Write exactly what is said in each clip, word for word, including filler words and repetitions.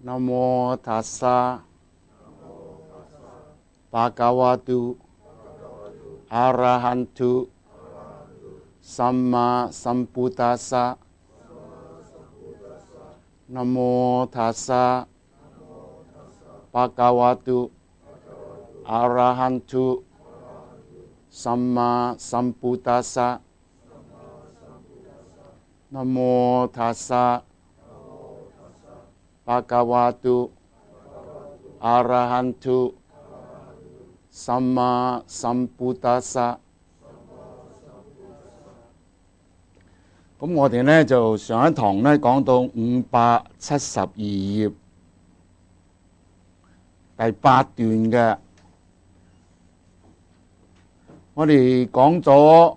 นะโมตัสสะภะคะวะโตอะระหันตุสัมมาสัมพุทธัสสะนะโมตัสสะภะคะวะโตอะระหันตุสัมมาสัมพุทธัสสะนะโมตัสสะภะคะวะโตอะระหันตุสัมมาสัมพุทธัสสะ。咁我哋咧就上一堂咧講到五百七十二頁第八段嘅，我哋講咗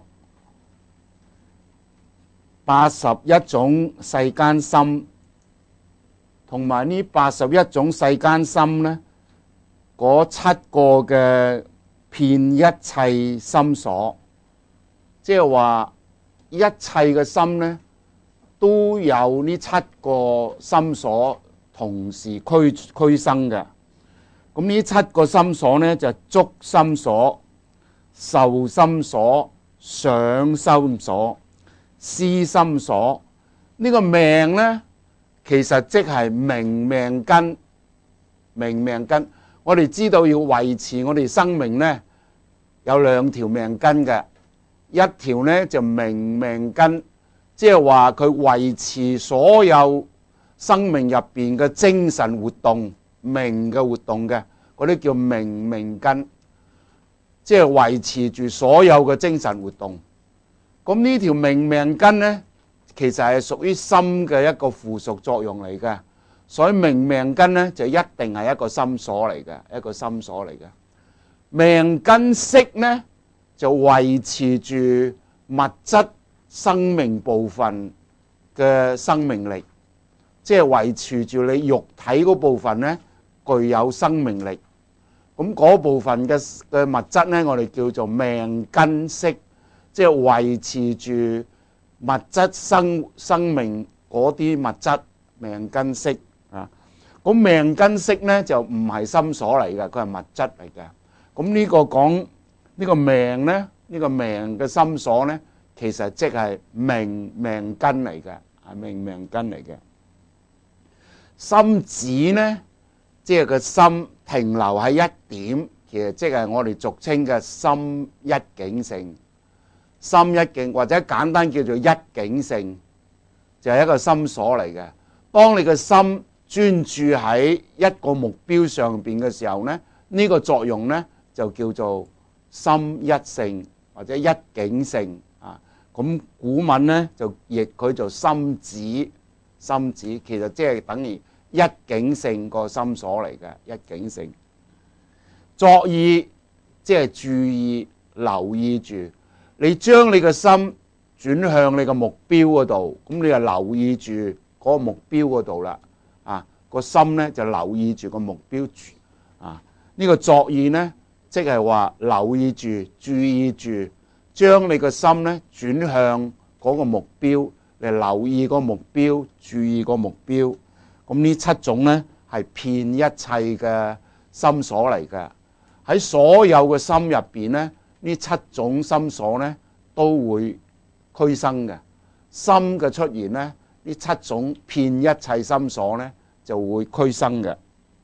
八十一種世間心，同埋呢八十一種世間心咧，嗰七個嘅遍一切心所，即係話一切嘅心咧都有呢七個心所同時俱俱生嘅。咁呢七個心所咧就係觸心所、受心所、想心所、思心所。呢個命咧其實即係明命根，明命根。我哋知道要維持我哋生命咧有兩條命根嘅。一條咧就明命根，即係話佢維持所有生命入邊嘅精神活動、明嘅活動嘅，嗰啲叫明命根，即係維持住所有嘅精神活動。咁呢條明命根咧，其實係屬於心嘅一個附屬作用嚟嘅，所以明命根咧就一定係一個心所嚟嘅，一個心所嚟嘅。命根識咧就維持住物質生命部分嘅生命力，即係維持住你肉體嗰部分咧具有生命力。咁嗰部分嘅嘅物質咧，我哋叫做命根識，即係維持住物質生生命嗰啲物質命根識啊。咁命根識咧就唔係心所嚟嘅，佢係物質嚟嘅。咁呢個講呢個命咧，呢個命嘅心所咧，其實即係明命根嚟嘅，係明命根嚟嘅。心止咧，即係個心停留喺一點，其實即係我哋俗稱嘅心一境性。心一境或者簡單叫做一境性，就係一個心所嚟嘅。當你嘅心專注喺一個目標上邊嘅時候咧，呢個作用咧就叫做心一性或者一境性啊。咁古文咧就譯佢做心止，心止其實即係等於一境性個心所嚟嘅，一境性。作意即係注意、留意住，你將你個心轉向你個目標嗰度，咁你就留意住嗰個目標嗰度啦。啊，個心咧就留意住個目標啊。呢個作意咧，即係話留意住、注意住，將你個心咧轉向嗰個目標嚟，留意個目標、注意個目標。咁呢七種咧係遍一切嘅心所嚟嘅。喺所有嘅心入邊咧，呢七種心所咧都會俱生嘅。心嘅出現咧，呢七種遍一切心所咧就會俱生嘅。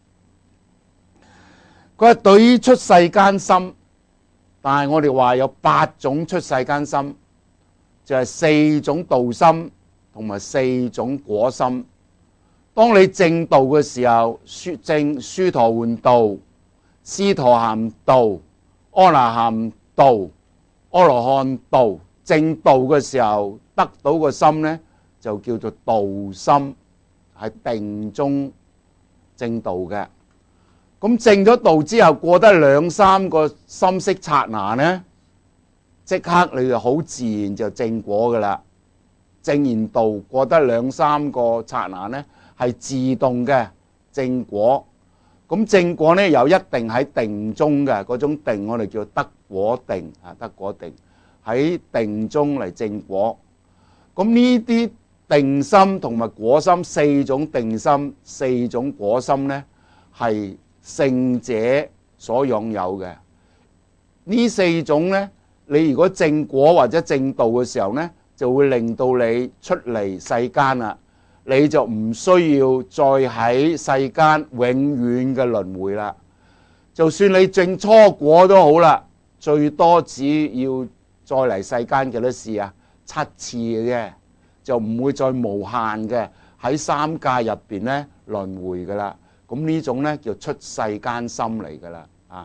佢話對於出世間心，但係我哋話有八種出世間心，就係四種道心同埋四種果心。當你正道嘅時候，正須陀洹道、斯陀含道、阿那含道、阿羅漢道，正道嘅時候得到個心呢，就叫做道心，係定中正道嘅。咁正咗道之後，過得兩三個心識剎那呢，即刻你就好自然就正果噶啦。正然道過得兩三個剎那呢，係自動嘅正果。咁正果呢，又一定喺定中嘅嗰種定，我哋叫得果定啊，得果定喺定中嚟正果。咁呢啲定心同埋果心四種定心、四種果心呢，係聖者所擁有嘅。呢四種呢，你如果證果或者證道嘅時候呢，就會令到你出嚟世間啦，你就唔需要再喺世間永遠嘅輪迴啦。就算你證初果都好啦，最多只要再嚟世間幾多次啊？七次嘅啫，就唔會再無限嘅喺三界入邊咧輪迴噶啦。咁呢種咧叫出世間心嚟噶啦啊！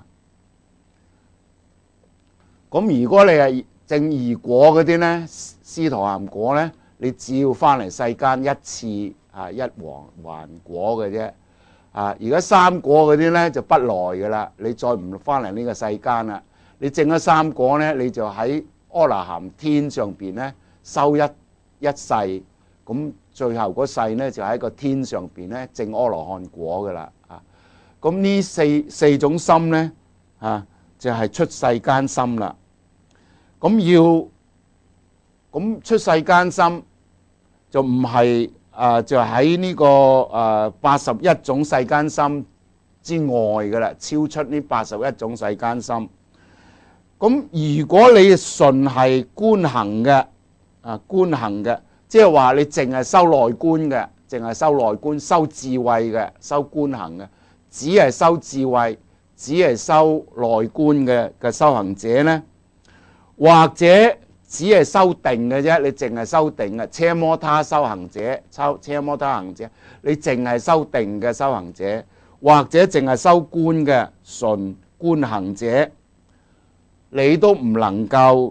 咁如果你係證二果嗰啲咧，斯陀含果咧，你只要翻嚟世間一次啊，一還還果嘅啫啊！而家三果嗰啲咧就不來噶啦，你再唔翻嚟呢個世間啦。你證咗三果咧，你就喺阿那含天上邊咧修一一世，咁最後嗰世咧就喺個天上邊咧證阿羅漢果噶啦啊！咁呢四四種心咧啊，就係出世間心啦。咁要咁出世間心就唔係啊，就喺呢個啊八十一種世間心之外噶啦，超出呢八十一種世間心。咁如果你純係觀行嘅啊，觀行嘅，即係話你淨係修內觀嘅，淨係修內觀、修智慧嘅、修觀行嘅，只係修智慧、只係修內觀嘅嘅修行者呢，或者只係修定嘅啫，你淨係修定嘅奢摩他修行者、修奢摩他行者，你淨係修定嘅修行者，或者淨係修觀嘅純觀行者，你都唔能夠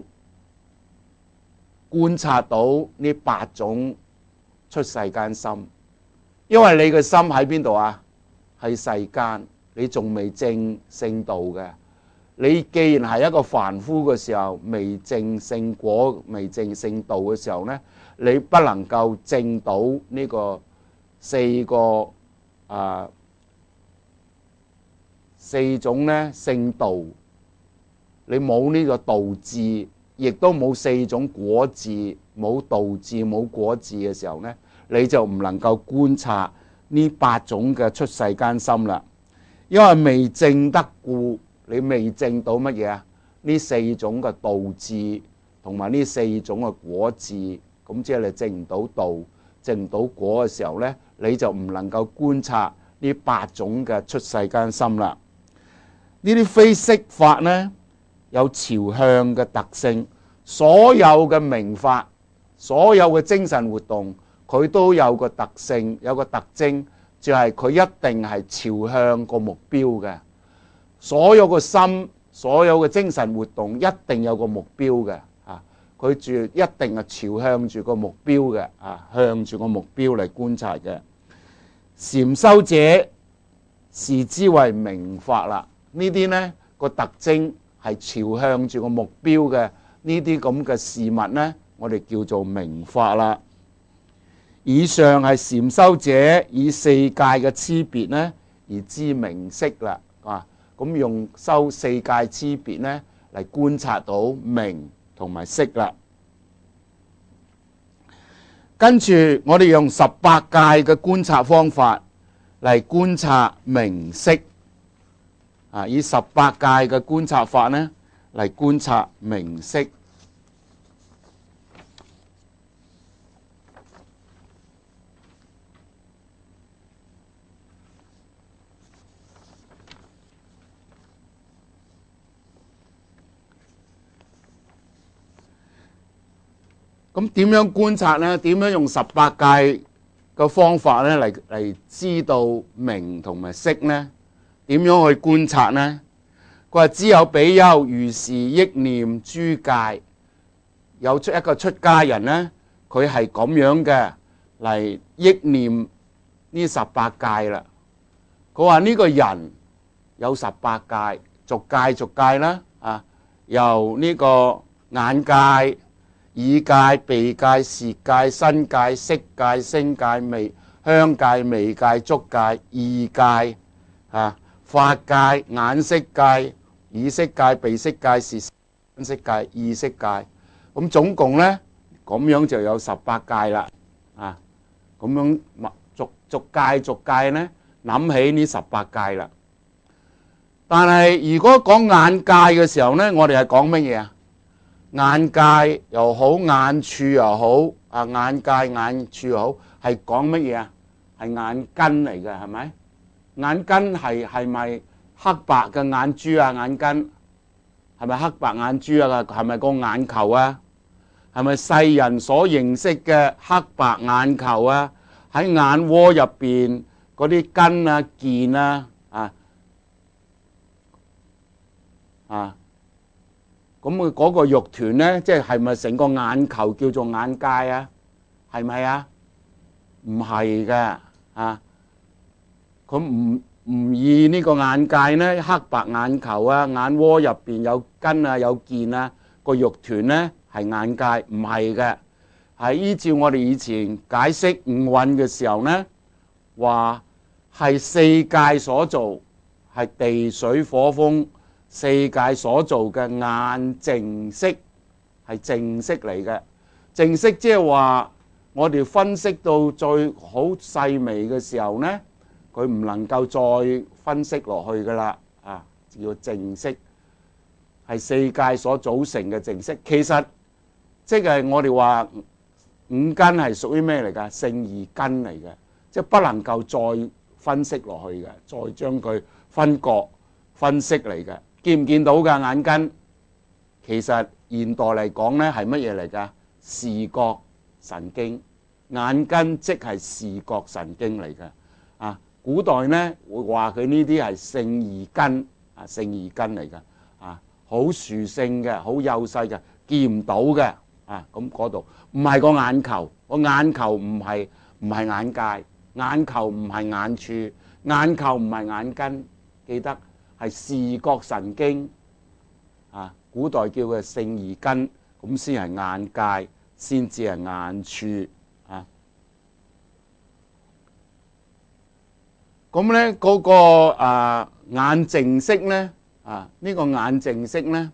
觀察到呢八種出世間心，因為你嘅心喺邊度啊？喺世間，你仲未證聖道嘅。你既然係一個凡夫嘅時候，未證聖果、未證聖道嘅時候呢，你不能夠證到呢個四個啊四種呢聖道。你冇呢個道智，亦都冇四種果智，冇道智冇果智嘅時候呢，你就唔能夠觀察呢八種嘅出世間心啦。因為未證得故，你未證到乜嘢啊？呢四種嘅道智同埋呢四種嘅果智，咁即係你證唔到道、證唔到果嘅時候呢，你就唔能夠觀察呢八種嘅出世間心啦。呢啲非色法呢，有朝向嘅特性，所有嘅明法，所有嘅精神活動，佢都有個特性，有個特徵，就係佢一定係朝向個目標嘅。所有個心，所有嘅精神活動，一定有個目標嘅啊！佢住一定係朝向住個目標嘅啊，向住個目標嚟觀察嘅。禪修者視之為明法啦，呢啲呢個特徵係朝向住個目標嘅呢啲咁嘅事物呢，我哋叫做明法啦。以上係禪修者以四界嘅差別呢而知明色啦，啊，咁用修四界差別呢嚟觀察到明同埋色啦。跟住我哋用十八界嘅觀察方法嚟觀察明色。啊！以十八界嘅觀察法呢嚟觀察明色。咁點樣觀察呢？點樣用十八界嘅方法呢嚟嚟知道明同埋色呢？點樣去觀察呢？佢話只有比丘如是憶念諸界，有出一個出家人呢，佢係咁樣嘅嚟憶念呢十八界啦。佢話呢個人有十八界，逐界逐界啦，啊，由呢個眼界、耳界、鼻界、舌界、身界、色界、聲界、味香界、味界、觸界、意界，啊。法界、眼色界、耳色界、鼻色界、舌色界、意色界，咁總共呢，咁樣就有十八界啦。 啊，咁樣逐逐戒逐戒呢，諗起呢十八戒啦。但係如果講眼界嘅時候呢，我哋係講乜嘢啊？眼界又好，眼處又好，啊眼界眼處又好，係講乜嘢啊？係眼根嚟嘅，係咪？眼根係係咪黑白嘅眼珠啊？眼根係咪黑白眼珠啊？係咪個眼球啊？係咪世人所認識嘅黑白眼球啊？喺眼窩入邊嗰啲根啊、腱啊，啊啊，咁佢嗰個肉團呢，即係係咪成個眼球叫做眼界啊？係咪啊？唔係嘅啊，佢唔唔以呢個眼界呢，黑白眼球啊，眼窩入邊有根啊、有腱啊，個肉團呢係眼界，唔係嘅。係依照我哋以前解釋五蘊嘅時候呢，話係四界所做，係地水火風四界所做嘅眼淨色，係淨色嚟嘅。淨色即係話我哋分析到最好細微嘅時候呢，佢唔能夠再分析落去噶啦，啊，叫淨色，係四界所組成嘅淨色。其實即係我哋話五根係屬於咩嚟㗎？勝義根嚟嘅，即係不能夠再分析落去嘅，再將佢分割分析嚟嘅。見唔見到㗎眼根？其實現代嚟講咧係乜嘢嚟㗎？視覺神經，眼根即係視覺神經嚟嘅。啊，古代咧會話佢呢啲係勝義根，啊勝義根嚟嘅，啊好殊勝嘅，好幼細嘅，見唔到嘅。啊，咁嗰度唔係個眼球，個眼球唔係唔係眼界，眼球唔係眼處，眼球唔係眼根，記得係視覺神經。啊，古代叫佢勝義根，咁先係眼界，先至係眼處。啊，咁咧嗰個啊眼淨色咧，啊呢個眼淨色咧。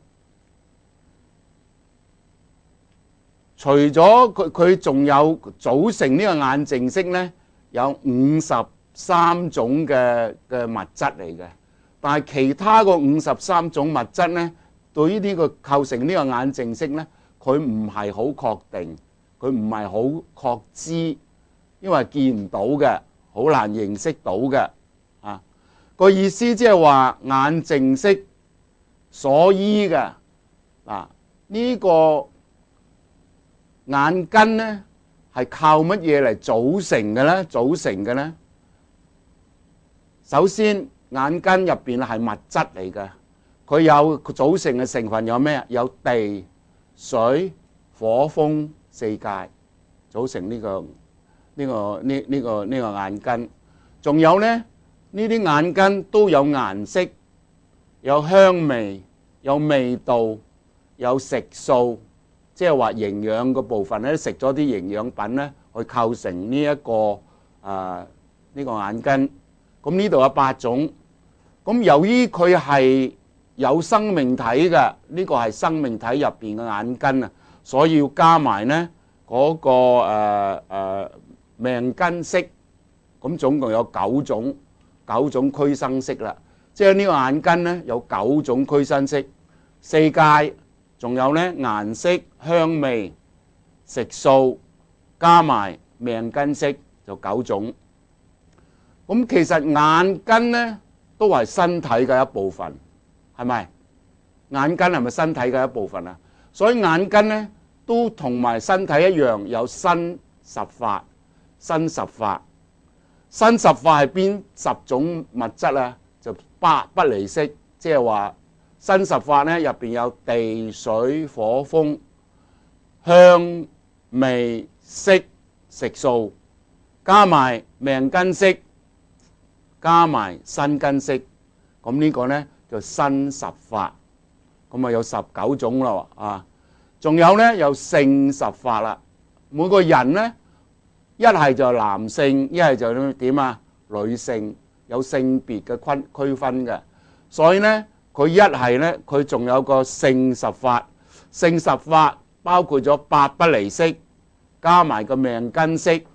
除咗佢佢仲有組成呢個眼淨色咧，有五十三種嘅嘅物質嚟嘅。但係其他個五十三種物質咧，對於呢個構成呢個眼淨色咧，佢唔係好確定，佢唔係好確知，因為見唔到嘅，好難認識到嘅。啊，個意思即係話眼淨色所依嘅嗱呢個。眼根咧係靠乜嘢嚟組成嘅咧？組成嘅咧，首先眼根入邊係物質嚟嘅，佢有組成嘅成分有咩啊？有地、水、火、風四界組成呢個呢個呢呢個呢個眼根。仲有咧，呢啲眼根都有顏色、有香味、有味道、有食素。即係話營養嘅部分咧，食咗啲營養品咧，去構成呢一個啊呢個眼根。咁呢度有八種。咁由於佢係有生命體嘅，呢個係生命體入邊嘅眼根啊，所以要加埋咧嗰個誒誒命根色。咁總共有九種九種俱生色啦。即係呢個眼根咧有九種俱生色，四界。仲有咧顏色、香味、食素，加埋命根色就九種。咁其實眼根咧都係身體嘅一部分，係咪？眼根係咪身體嘅一部分啊？所以眼根咧都同埋身體一樣有身十法。身十法，身十法係邊十種物質啊？就八不離色，即係話。身十法咧入邊有地、水、火、風、香、味、色、食素，加埋命根色，加埋身根色，咁呢個咧就身十法，咁啊有十九種咯啊！仲有咧有性十法啦，每個人咧一係就男性，一係就點啊女性，有性別嘅區區分嘅，所以咧。佢一係咧，佢仲有個性十法，性十法包括咗八不離色，加埋個命根色，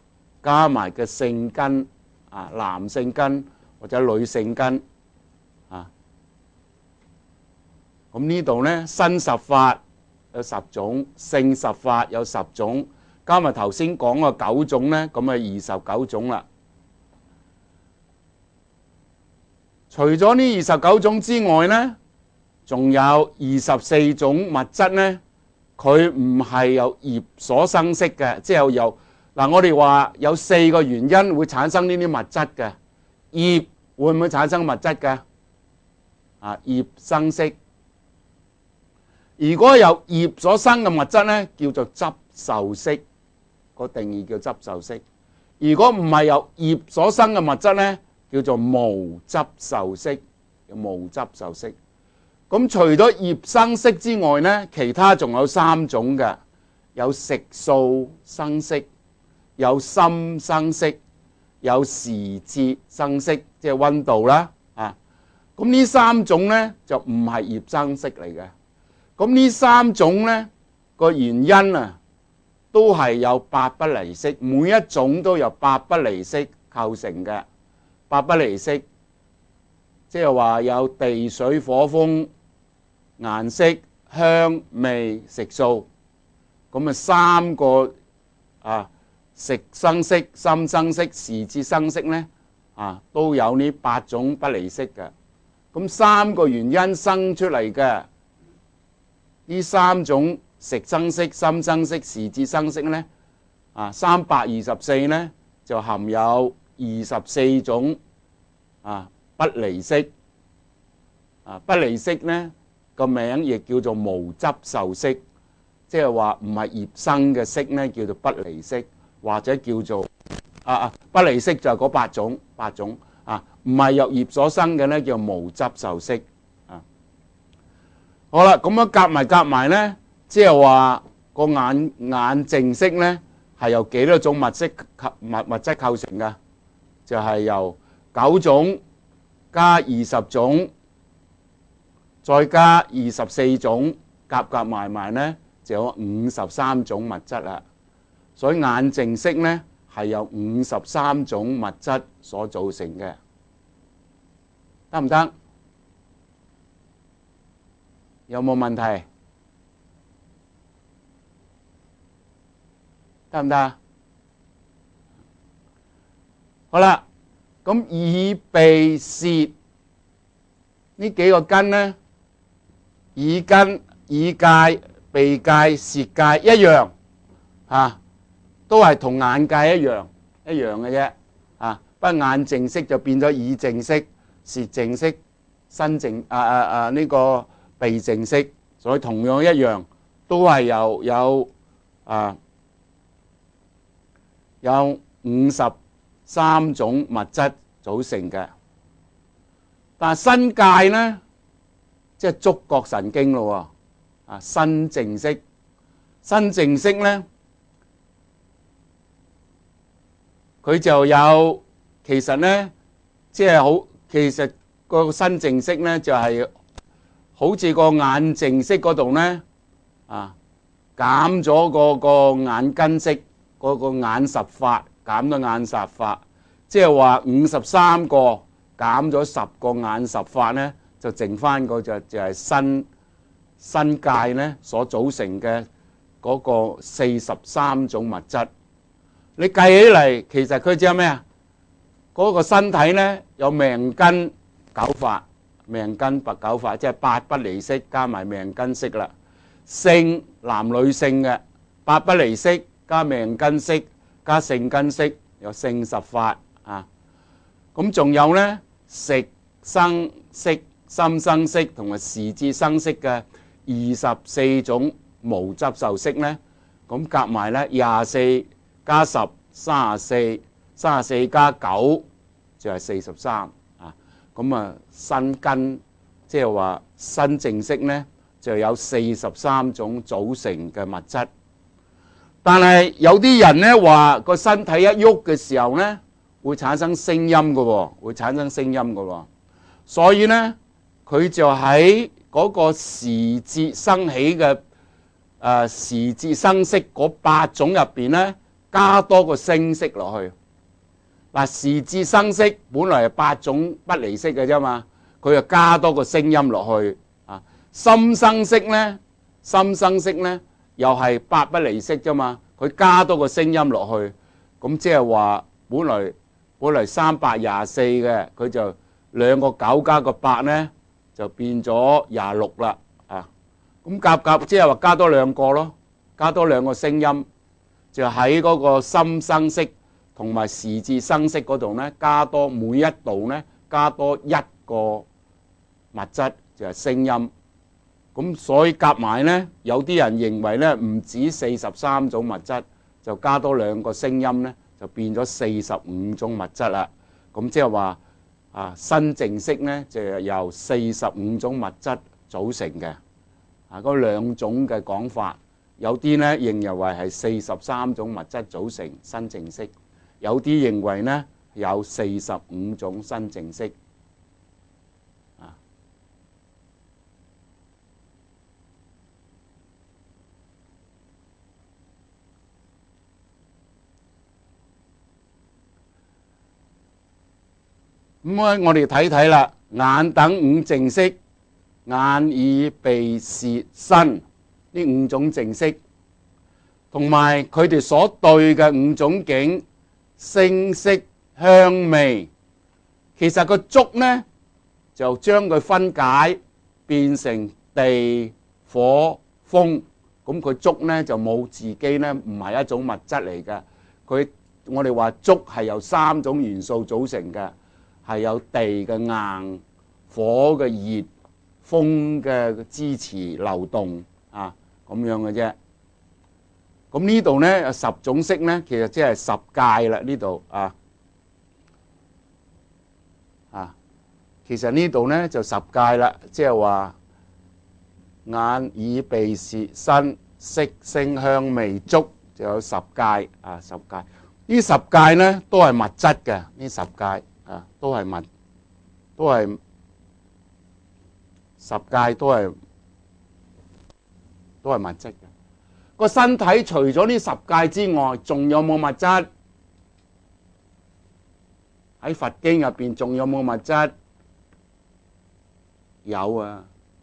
加埋嘅性根啊，男性根或者女性根啊。咁呢度呢，身十法有十種，性十法有十種，加埋頭先講嘅九種呢，咁啊二十九種啦。除咗呢二十九種之外呢，仲有二十四種物質呢，佢唔係由業所生色嘅，即係由嗱我哋話有四個原因會產生呢啲物質嘅。業會唔會產生物質嘅？啊，業生色。如果由業所生嘅物質呢，叫做執受色，個定義叫執受色。如果唔係由業所生嘅物質呢，叫做無執受色，叫無執受色。咁除咗業生色之外呢，其他仲有三種嘅，有食數生色，有心生色，有時節生色，即係溫度啦。啊，咁呢三種呢，就唔係業生色嚟嘅。咁呢三種呢個原因啊，都係有八不離色，每一種都由八不離色構成嘅。八不離色，即係話有地水火風、顏色、香味、食數，咁啊三個啊食生色、心生色、時節生色呢，啊都有呢八種不離色嘅。咁三個原因生出嚟嘅。呢三種食生色、心生色、時節生色呢，啊三百二十四呢就含有二十四種啊不離色，啊不離色呢個名亦叫做無執受色，即係話唔係業生嘅色呢叫做不離色，或者叫做啊啊不離色就係嗰八種八種啊，唔係由業所生嘅呢叫無執受色。好啦，咁樣夾埋夾埋呢，即係話個眼眼淨色呢係由幾多種物質物物質構成嘅？就係由九種加二十種，再加二十四種，夾夾埋埋呢就有五十三種物質啦。所以眼淨色呢係由五十三種物質所組成嘅，得唔得？有冇問題？得唔得？好啦，咁耳鼻舌呢幾個根呢，耳根、耳界、鼻界、舌界一樣啊，都係同眼界一樣一樣嘅啫啊。不過眼淨色就變咗耳淨色、舌淨色、身淨啊啊啊呢個鼻淨色，所以同樣一樣都係由有啊有五十三種物質組成嘅。但係身界呢，即係觸覺神經咯喎，啊身淨色，身淨色呢，佢就有其實呢，即係好其實個身淨色呢就係。好似個眼淨色嗰度呢，啊減咗個個眼根色，嗰個眼十法減咗眼十法，即係話五十三個減咗十個眼十法呢，就剩翻個就就係身身界呢所組成嘅嗰個四十三種物質。你計起嚟，其實佢只有咩啊？嗰個身體呢有命根九法。命根八九法，即係八不離色加埋命根色啦。性男女性嘅八不離色加命根色加性根色，有性十法啊。咁仲有呢，食生色、心生色同埋時節生色嘅二十四種無執受色呢。咁夾埋呢廿四加十三十四，三十四加九就係四十三。咁啊，身根即係話身淨色呢，就有四十三種組成嘅物質。但係有啲人呢話個身體一喐嘅時候呢，會產生聲音嘅喎，會產生聲音嘅喎。所以呢，佢就喺嗰個時節生起嘅誒時節生色嗰八種入邊呢， 加多個聲色落去。嗱，時至生色本來係八種不離色嘅啫嘛，佢就加多個聲音落去啊。心生色咧，心生色咧又係八不離色啫嘛，佢加多個聲音落去，咁即係話本來本來三百廿四嘅，佢就兩個九加個八咧就變咗廿六啦啊。咁夾夾即係話加多兩個咯，加多兩個聲音，就喺嗰個心生色同埋時至生色嗰度咧，加多每一度咧加多一個物質就係聲音。咁所以夾埋咧，有啲人認為咧唔止四十三種物質，就加多兩個聲音咧，就變咗四十五種物質啦。咁即係話啊，新淨色咧就係由四十五種物質組成嘅。啊，嗰兩種嘅講法，有啲咧認為係四十三種物質組成新淨色，有啲認為咧有四十五種新淨色。咁啊，我哋睇睇啦，眼等五淨色，眼耳鼻舌身呢五種淨色，同埋佢哋所對嘅五種境，聲色香味。其實個觸呢，就將佢分解變成地火風，咁佢觸呢，就冇自己呢，唔係一種物質嚟嘅。佢我哋話觸係由三種元素組成嘅。係有地嘅硬、火嘅熱、風嘅支持流動啊，咁樣嘅啫。咁呢度咧有十種色咧，其實即係十界啦。呢度啊啊，其實呢度咧就十界啦，即係話眼耳鼻舌身色聲香味觸就有十界啊，十界。呢十界咧都係物質嘅，呢十界。啊，都係物，都係十界，都係都係物質嘅。個身體除咗呢十界之外，仲有冇物質？喺佛經入邊仲有冇物質？有啊，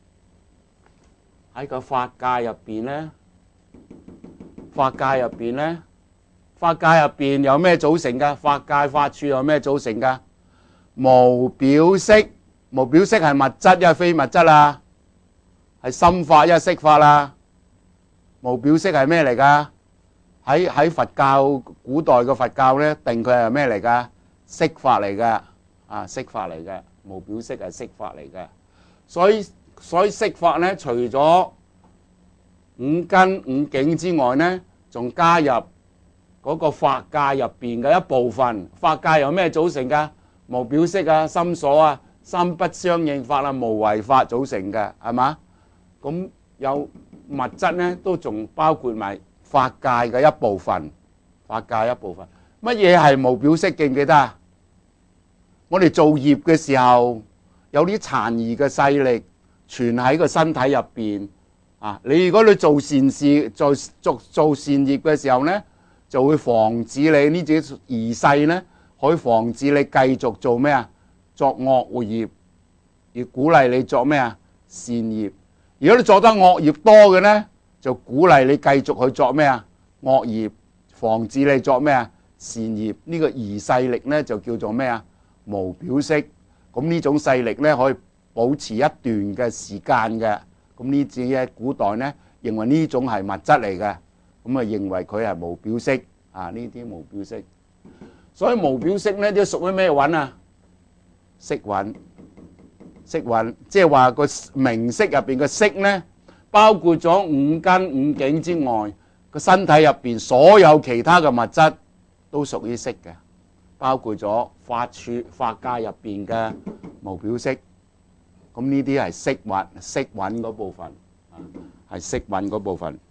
喺個法界入邊咧，法界入邊咧，法界入邊有咩組成㗎？法界法處有咩組成㗎？無表色，無表色係物質，一係非物質啊，係心法，一係色法啦。無表色係咩嚟噶？喺喺佛教古代嘅佛教咧，定佢係咩嚟噶？色法嚟噶，啊，色法嚟嘅，無表色係色法嚟嘅。所以所以色法咧，除咗五根五境之外咧，仲加入嗰個法界入邊嘅一部分。法界由咩組成噶？無表色啊，心所啊，心不相應法啊，無為法組成嘅，係嘛？咁有物質咧，都仲包括埋法界嘅一部分。法界一部分，乜嘢係無表色？記唔記得啊？我哋做業嘅時候，有啲殘餘嘅勢力存喺個身體入邊啊。你如果你做善事、做做做善業嘅時候咧，就會防止你呢啲異勢咧。可以防止你繼續做咩啊？作惡業，而鼓勵你作咩啊？善業。如果你做得惡業多嘅咧，就鼓勵你繼續去作咩啊？惡業，防止你作咩啊？善業。呢個異勢力咧就叫做咩啊？無表色。咁呢種勢力咧可以保持一段嘅時間嘅。咁呢啲喺古代咧認為呢種係物質嚟嘅，咁啊認為佢係無表色啊。呢啲無表色。所以無表色咧都屬於咩蘊啊？色蘊，色蘊，即係話個名色入邊嘅色咧，包括咗五根五境之外，個身體入邊所有其他嘅物質都屬於色嘅，包括咗法處法界入邊嘅無表色。咁呢啲係色蘊，色蘊嗰部分啊，係色蘊嗰部分。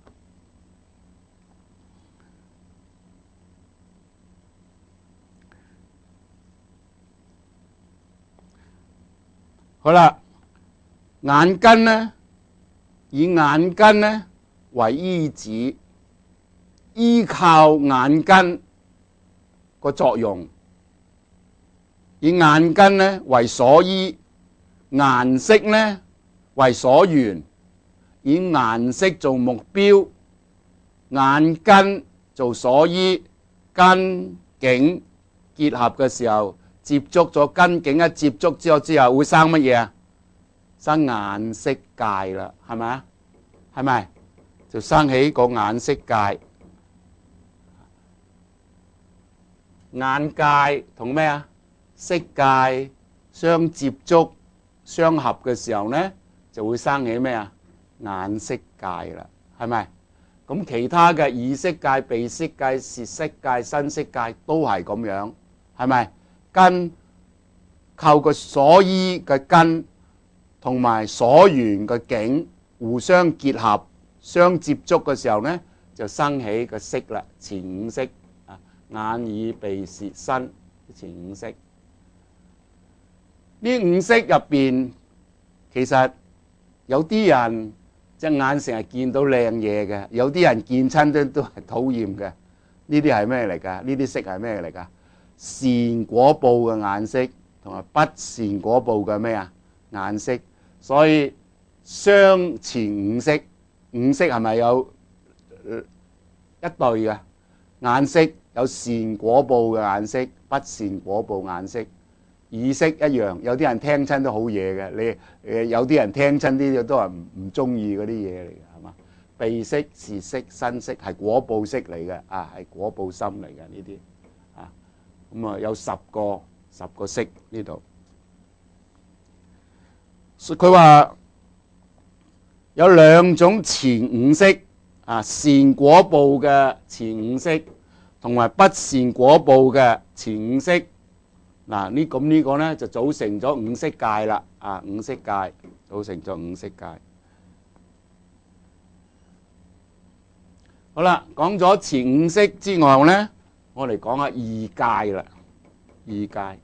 好啦，眼根咧，以眼根咧為依止， 依靠眼根個作用，以眼根呢為所依，顏色呢為所緣，以顏色做目標，眼根做所依，根境結合嘅時候，接觸咗根境一接觸之後之後會生乜嘢啊？生眼識界啦，係咪啊？係咪？就生起個眼識界。眼界同咩啊？色界相接觸相合嘅時候呢，就會生起咩啊？眼識界啦，係咪？咁其他嘅耳識界、鼻識界、舌識界、身識界都係咁樣，係咪？根靠個所依嘅根同埋所緣嘅境互相結合、相接觸嘅時候呢，就生起個識啦，前五識啊，眼耳鼻舌身前五識。呢五識入邊，其實有啲人隻眼成日見到靚嘢嘅，有啲人見親都都係討厭嘅。呢啲係咩嚟㗎？呢啲識係咩嚟㗎？善果報嘅眼識同埋不善果報嘅咩啊？眼識。所以相前五識，五識係咪有一對嘅眼識？有善果報嘅眼識，不善果報眼識。耳識一樣，有啲人聽親都好嘢嘅，你誒有啲人聽親啲都係唔唔中意嗰啲嘢嚟嘅，係嘛？鼻識、舌識、身識係果報識嚟嘅，啊係果報心嚟嘅呢啲，啊咁啊有十個十個識呢度。佢話有兩種前五識，啊善果報嘅前五識，同埋不善果報嘅前五識。嗱，呢咁呢個咧就組成咗五識界啦，啊五識界組成咗五識界。好啦，講咗前五識之外咧，我嚟講下意界啦。意界，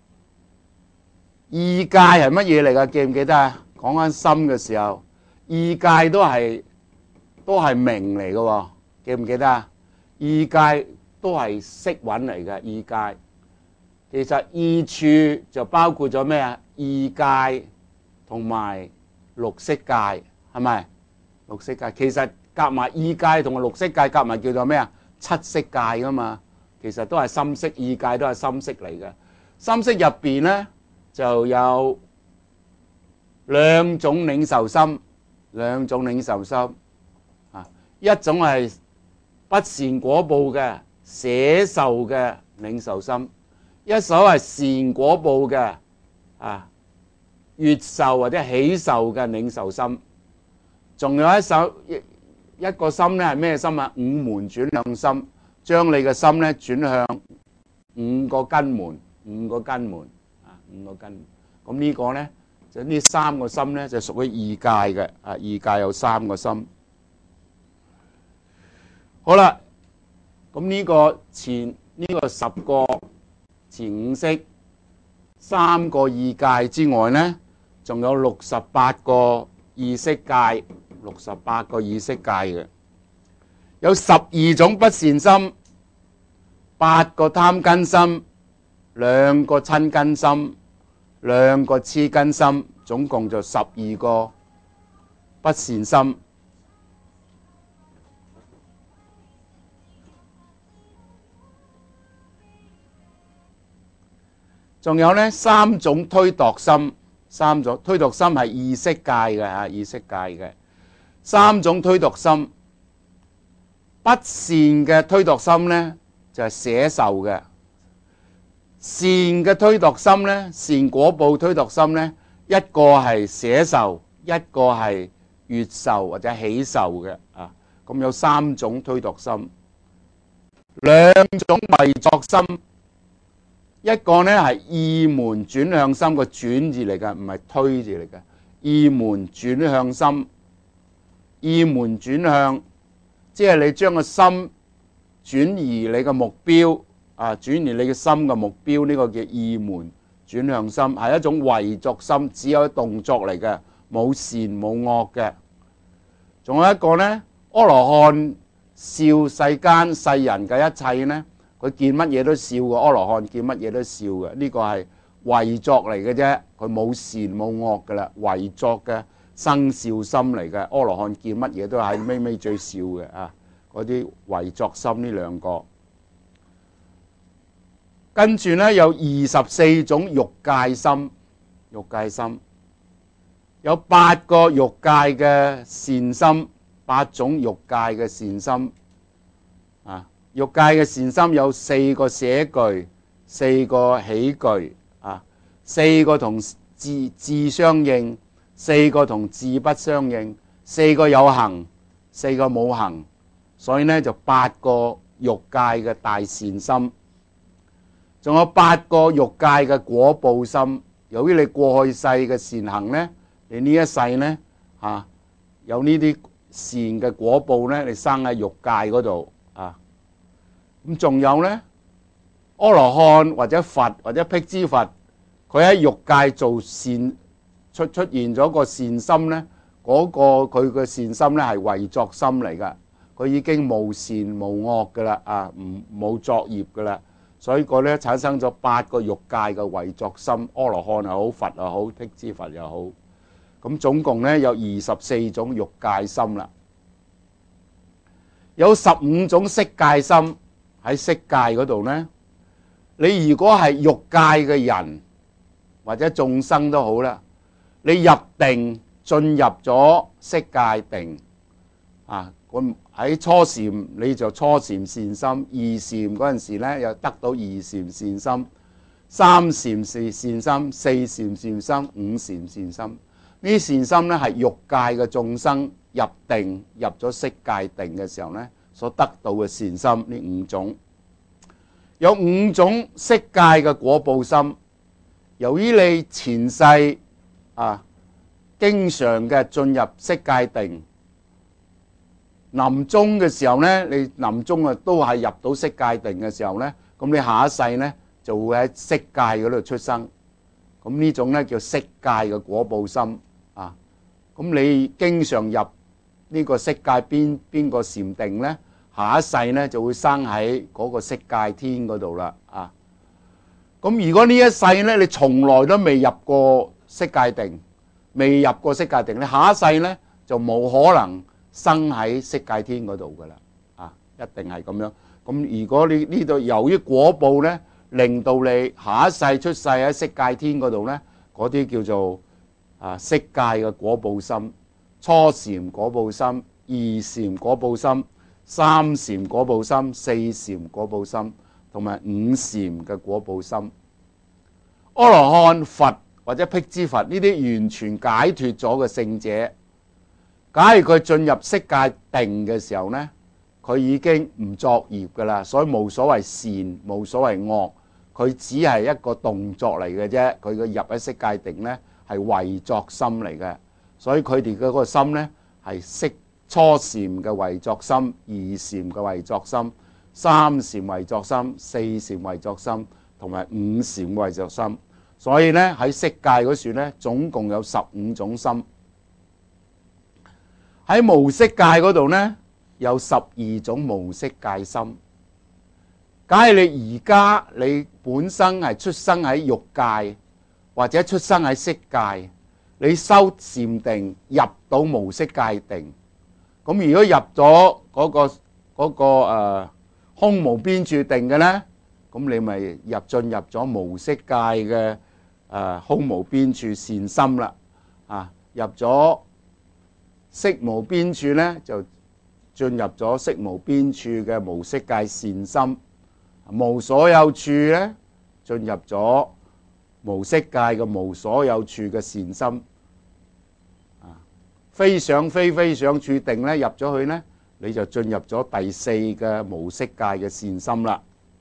意界係乜嘢嚟㗎？記唔記得啊？講緊心嘅時候，意界都係都係名嚟嘅喎，記唔記得啊？意界都係識蘊嚟嘅，意界。其實意處就包括咗咩啊？意界同埋六識界，係咪？六識界其實夾埋意界同埋六識界夾埋叫做咩啊？七識界㗎嘛。其實都係心識，意界都係心識嚟嘅。心識入邊咧就有兩種領受心，兩種領受心啊，一種係不善果報嘅捨受嘅領受心。一首係善果報嘅啊，悅受或者喜受嘅領受心，仲有一首一一個心咧係咩心啊？五門轉向心，將你嘅心咧轉向五個根門，五個根門啊，五個根門。咁呢個咧就呢三個心咧就屬於意界嘅啊，意界有三個心。好啦，咁呢個前呢個十個。前五識三個意界之外呢，仲有六十八個意識界，六十八個意識界嘅，有十二種不善心，八個貪根心，兩個瞋根心，兩個痴根心，總共就十二個不善心。仲有咧三種推度心，三種推度心係意識界嘅嚇，意識界嘅三種推度心。不善嘅推度心咧就係捨受嘅，善嘅推度心咧，善果報推度心咧，一個係捨受，一個係悅受或者喜受嘅啊。咁有三種推度心，兩種為作心。一個呢係意門轉向心，個轉字嚟嘅，唔係推字嚟嘅。意門轉向心，意門轉向，即係你將個心轉移你嘅目標啊，轉移你嘅心嘅目標，呢個叫意門轉向心，係一種唯作心，只有動作嚟嘅，冇善冇惡嘅。仲有一個呢，阿羅漢笑世間世人嘅一切呢，佢見乜嘢都笑嘅。阿羅漢見乜嘢都笑嘅，呢個係為作嚟嘅啫，佢冇善冇惡噶啦，為作嘅生笑心嚟嘅。阿羅漢見乜嘢都係咪咪最笑嘅啊！嗰啲為作心呢兩個，跟住呢，有二十四種欲界心，欲界心有八個欲界嘅善心，八種欲界嘅善心啊！欲界嘅善心有四個捨具，四個起具啊，四個同智智相應，四個同智不相應，四個有行，四個冇行，所以呢，就八個欲界嘅大善心，仲有八個欲界嘅果報心。由於你過去世嘅善行呢，你呢一世呢，啊，有呢啲善嘅果報呢，你生喺欲界嗰度啊。咁仲有呢，阿羅漢或者佛或者辟支佛，佢喺欲界做善出出現咗個善心呢，嗰、嗰個佢嘅善心呢係為作心嚟噶，佢已經無善無惡噶啦，啊，唔冇作業噶啦，所以個呢產生咗八個欲界嘅為作心。阿羅漢又好，佛又好，辟支佛又好，咁總共呢有二十四種欲界心啦，有十五種色界心。喺色界嗰度呢，你如果係欲界嘅人或者眾生都好啦，你入定進入咗色界定啊，咁喺初禪你就初禪善心，二禪嗰陣時呢又得到二禪善心，三禪是善心，四禪善心，五禪善心。呢啲善心呢係欲界嘅眾生入定入咗色界定嘅時候呢所得到嘅善心，呢五種有五種色界嘅果報心。由於你前世啊經常嘅進入色界定，臨終嘅時候呢，你臨終啊都係入到色界定嘅時候呢，咁你下一世呢就會喺色界嗰度出生。咁呢種呢叫色界嘅果報心啊。咁你經常入呢個色界邊邊個禪定呢，下一世呢就會生喺嗰個色界天嗰度啦啊！咁如果呢一世呢，你從來都未入過色界定，未入過色界定，你下一世呢就冇可能生喺色界天嗰度噶啦啊！一定係咁樣。咁如果你呢度由於果報呢，令到你下一世出世喺色界天嗰度呢，嗰啲叫做啊色界嘅果報心，初禪果報心，二禪果報心，三禪果報心，四禪果報心，同埋五禪嘅果報心。阿羅漢、佛或者辟支佛呢啲完全解脫咗嘅聖者，假如佢進入色界定嘅時候呢，佢已經唔作業噶啦，所以冇所謂善，冇所謂惡，佢只係一個動作嚟嘅啫。佢嘅入喺色界定呢係為作心嚟嘅，所以佢哋嗰個心呢係色。初禪嘅為作心，二禪嘅為作心，三禪為作心，四禪為作心，同埋五禪為作心。所以呢喺色界嗰處呢，總共有十五種心。喺無色界嗰度呢，有十二種無色界心。假如你而家你本身係出生喺欲界，或者出生喺色界，你修禪定入到無色界定。咁如果入咗嗰個嗰個誒空無邊處定嘅呢，咁你咪入進入咗無色界嘅誒空無邊處善心啦。啊，入咗色無邊處呢，就進入咗色無邊處嘅無色界善心。無所有處呢，進入咗無色界嘅無所有處嘅善心。非想非非想處定咧，入咗去呢，你就進入咗第四嘅無色界嘅善心啦。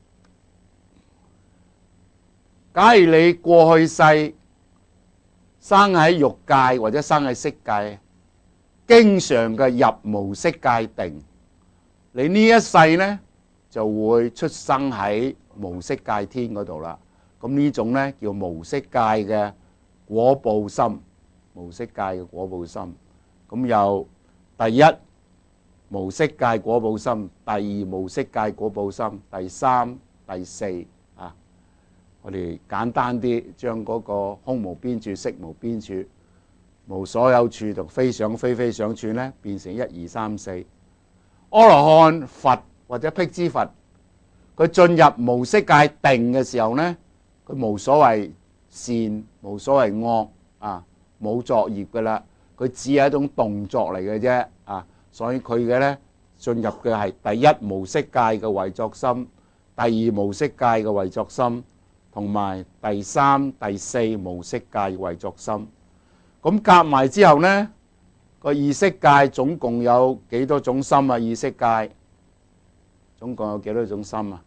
假如你過去世生喺欲界或者生喺色界，經常嘅入無色界定，你呢一世呢就會出生喺無色界天嗰度啦。咁呢種呢叫無色界嘅果報心，無色界嘅果報心。咁又第一無色界果報心，第二無色界果報心，第三、第四啊。我哋簡單啲將嗰個空無邊處、色無邊處、無所有處同非想非非想處呢，變成一二三四。阿羅漢佛或者辟支佛，佢進入無色界定嘅時候呢，佢無所謂善，無所謂惡啊，冇作業噶啦，佢只係一種動作嚟嘅啫啊。所以佢嘅呢，進入嘅係第一無色界嘅為作心，第二無色界嘅為作心，同埋第三、第四無色界為作心。咁夾埋之後呢，個意識界總共有幾多種心啊？意識界總共有幾多種心啊？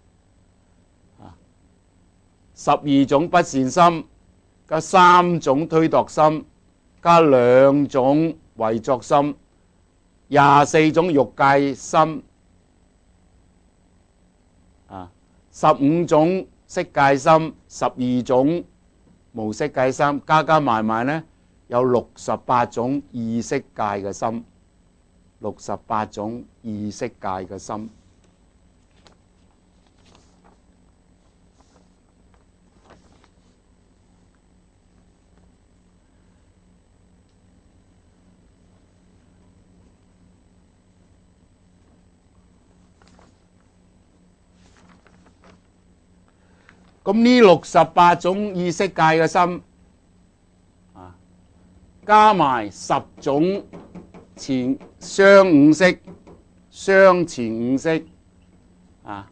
十二種不善心，加三種推度心，加兩種為作心，廿四種欲界心，啊，十五種色界心，十二種無色界心，加加埋埋呢，有六十八種意識界嘅心，六十八種意識界嘅心。咁呢六十八種意識界嘅心，啊，加埋十種前相五識、相前五識，啊，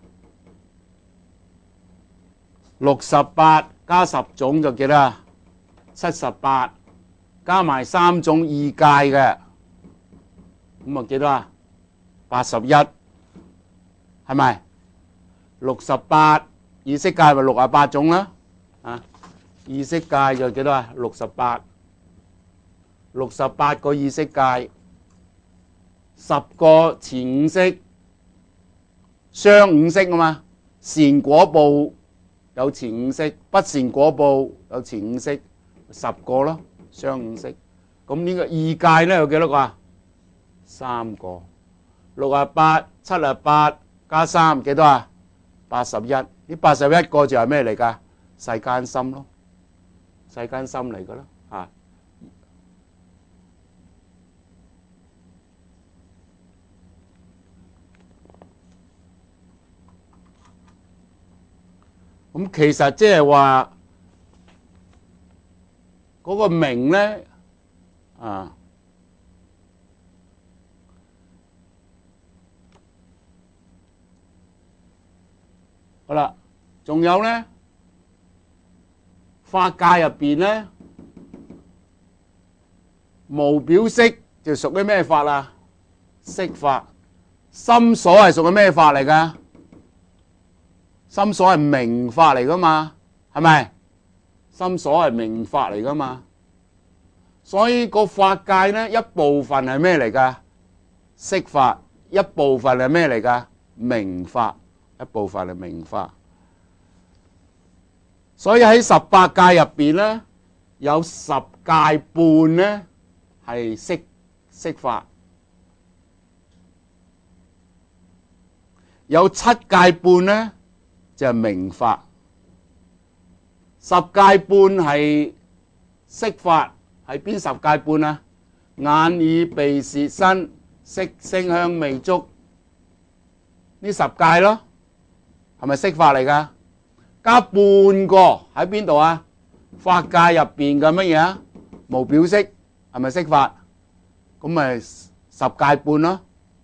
六十八加十種就幾多啊？七十八，加埋三種意界嘅，咁啊幾多啊？八十一，係咪？六十八。意識界咪六十八種啦，啊！意識界就幾多啊？六十八，六十八個意識界，十個前五識，相五識啊嘛。善果報有前五識，不善果報有前五識，十個咯，相五識。咁呢個意界咧有幾多個啊？三個，六十八、七十八加三幾多啊？八十一。呢八十一個就係咩嚟㗎？世間心咯，世間心嚟㗎啦嚇。咁其實即係話嗰個名咧啊，好啦。仲有咧，法界入邊咧，無表色就屬於咩法啊？色法。心所係屬於咩法嚟㗎？心所係名法嚟㗎嘛？係咪？心所係名法嚟㗎嘛？所以個法界咧，一部分係咩嚟㗎？色法。一部分係咩嚟㗎？名法。一部分係名法。所以喺十八界入邊咧，有十界半咧係色色法，有七界半咧就係名法，十界半係色法，係邊十界半啊？眼耳鼻舌身色聲香味觸呢十界咯，係咪色法嚟㗎？加半個喺邊度啊？法界入邊嘅乜嘢啊？無表色係咪色法？咁咪十界半咯。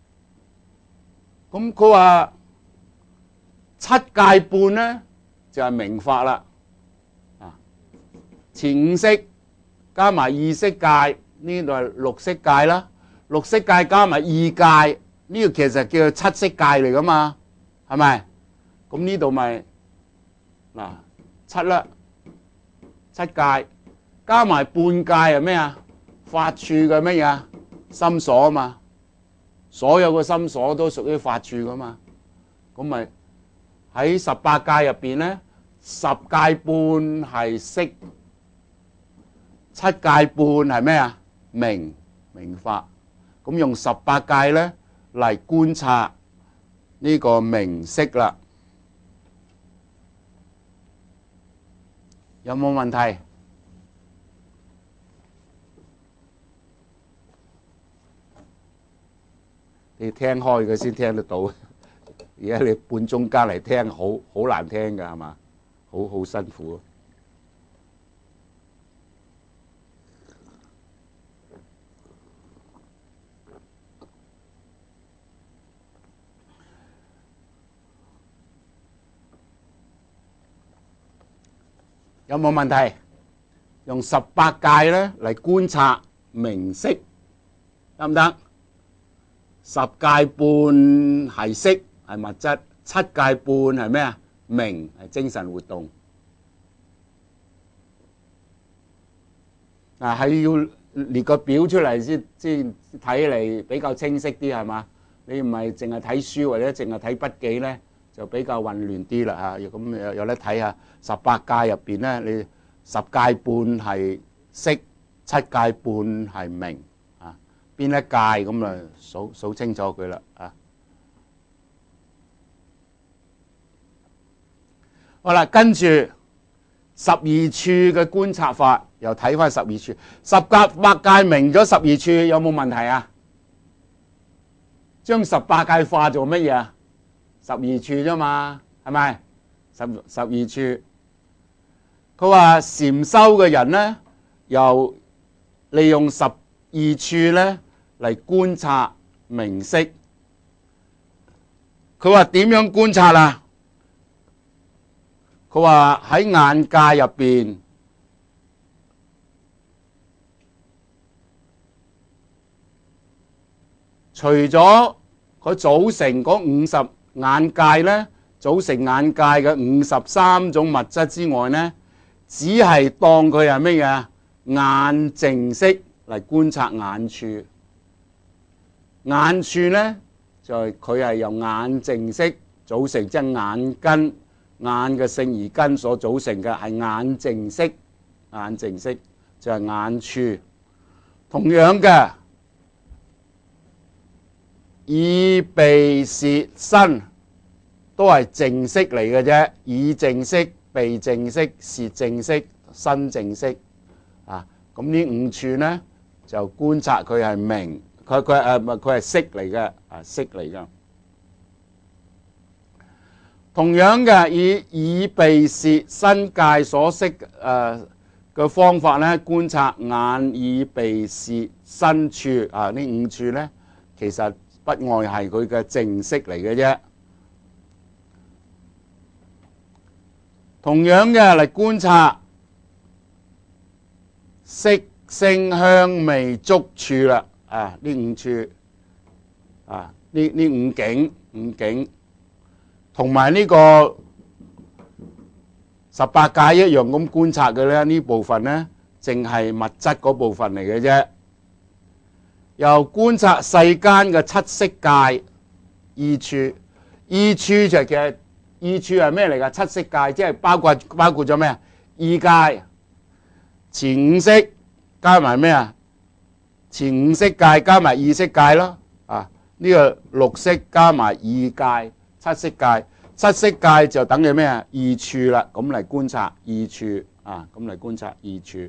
咁佢話七界半咧就係名法啦。啊，前五識加埋意識界，呢度係六識界啦。六識界加埋意界，呢個其實叫做七識界嚟噶嘛？係咪？咁呢度咪？嗱，七啦，七界加埋半界係咩啊？法處嘅乜嘢啊？心所啊嘛，所有嘅心所都屬於法處噶嘛。咁咪喺十八界入邊咧，十界半係色，七界半係咩啊？名名法。咁用十八界咧嚟觀察呢個名色啦。有冇問題？你聽開嘅先聽得到，而家你半中間嚟聽，好好難聽㗎係嘛？好好辛苦。有冇問題？用十八界咧嚟觀察名色，得唔得？十界半係色，係物質；七界半係咩啊？名係精神活動。嗱，係要列個表出嚟先，先睇嚟比較清晰啲係嘛？你唔係淨係睇書或者淨係睇筆記咧，就比較混亂啲啦嚇。咁有有得睇下十八界入邊咧，你十界半係色，七界半係名啊。邊一界咁啊？數數清楚佢啦啊！好啦，跟住十二處嘅觀察法，又睇翻十二處。十八界明咗十二處，有冇問題啊？將十八界化做乜嘢啊？十二處啫嘛，係咪？十十二處。佢話禪修嘅人咧，又利用十二處咧嚟觀察名色。佢話點樣觀察啊？佢話喺眼界入邊，除咗佢組成嗰五十眼界咧，組成眼界嘅五十三種物質之外咧，只係當佢係乜嘢？眼淨色嚟觀察眼處。眼處咧就係佢係由眼淨色組成，即係眼根、眼嘅勝義根所組成嘅，係眼淨色。眼淨色就係眼處。同樣嘅，耳鼻舌身都係淨色嚟嘅啫，耳淨色、鼻淨色、舌淨色、身淨色啊。咁呢五處咧就觀察佢係名。佢佢誒唔係佢係色嚟嘅，啊色嚟㗎。同樣嘅，以耳鼻舌身界所識誒嘅方法咧，觀察眼耳鼻舌身處啊，呢五處咧，其實不外係佢嘅淨色嚟嘅啫。同樣嘅嚟觀察色聲香味觸處啦。啊！呢五處啊，呢呢五境五境，同埋呢個十八界一樣咁觀察嘅咧，呢部分咧，淨係物質嗰部分嚟嘅啫。又觀察世間嘅七色界意處，意處就係其實意處係咩嚟㗎？七色界即係包括包括咗咩啊？意界、前五色加埋咩啊？前五色界加埋意識界咯，啊呢、這個六色加埋意界，七色界，七色界就等於咩啊？意處啦，咁嚟觀察意處啊，咁嚟觀察意處。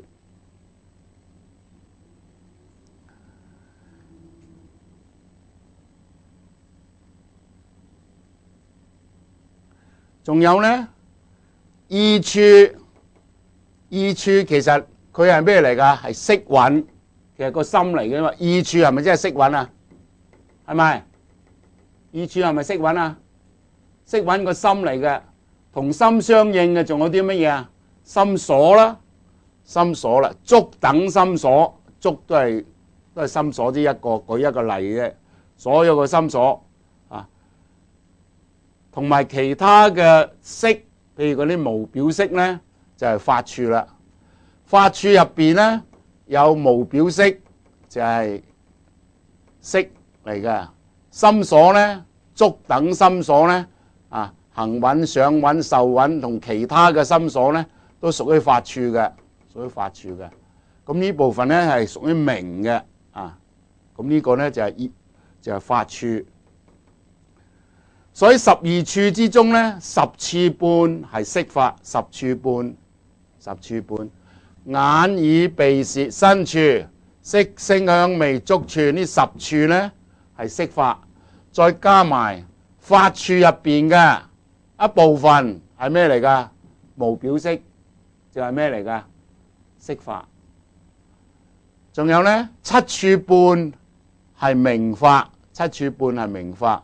仲有咧，意處，意處其實佢係咩嚟㗎？係色蘊。其實個心嚟嘅嘛，意處係咪真係色蘊啊？係咪？意處係咪色蘊啊？色蘊個心嚟嘅，同心相應嘅仲有啲乜嘢啊？心所啦，心所啦，觸等心所，觸都係都係心所之一個，舉一個例啫。所有嘅心所啊，同埋其他嘅色，譬如嗰啲無表色咧，就係法處啦。法處入邊咧，有無表色就係色嚟嘅，心所咧，觸等心所咧，啊行蘊、想蘊、受蘊同其他嘅心所咧，都屬於法處嘅，屬於法處嘅。咁呢部分咧係屬於名嘅，啊咁呢個咧就係、是、就係、是、法處。 所以十二處之中呢，十處半係色法，十處半，十處半。眼耳鼻舌身處，色聲香味觸處呢十處呢係色法，再加埋法處入邊嘅一部分係咩嚟㗎？無表色就係咩嚟㗎？色法。仲有呢，七處半係名法，七處半係名法。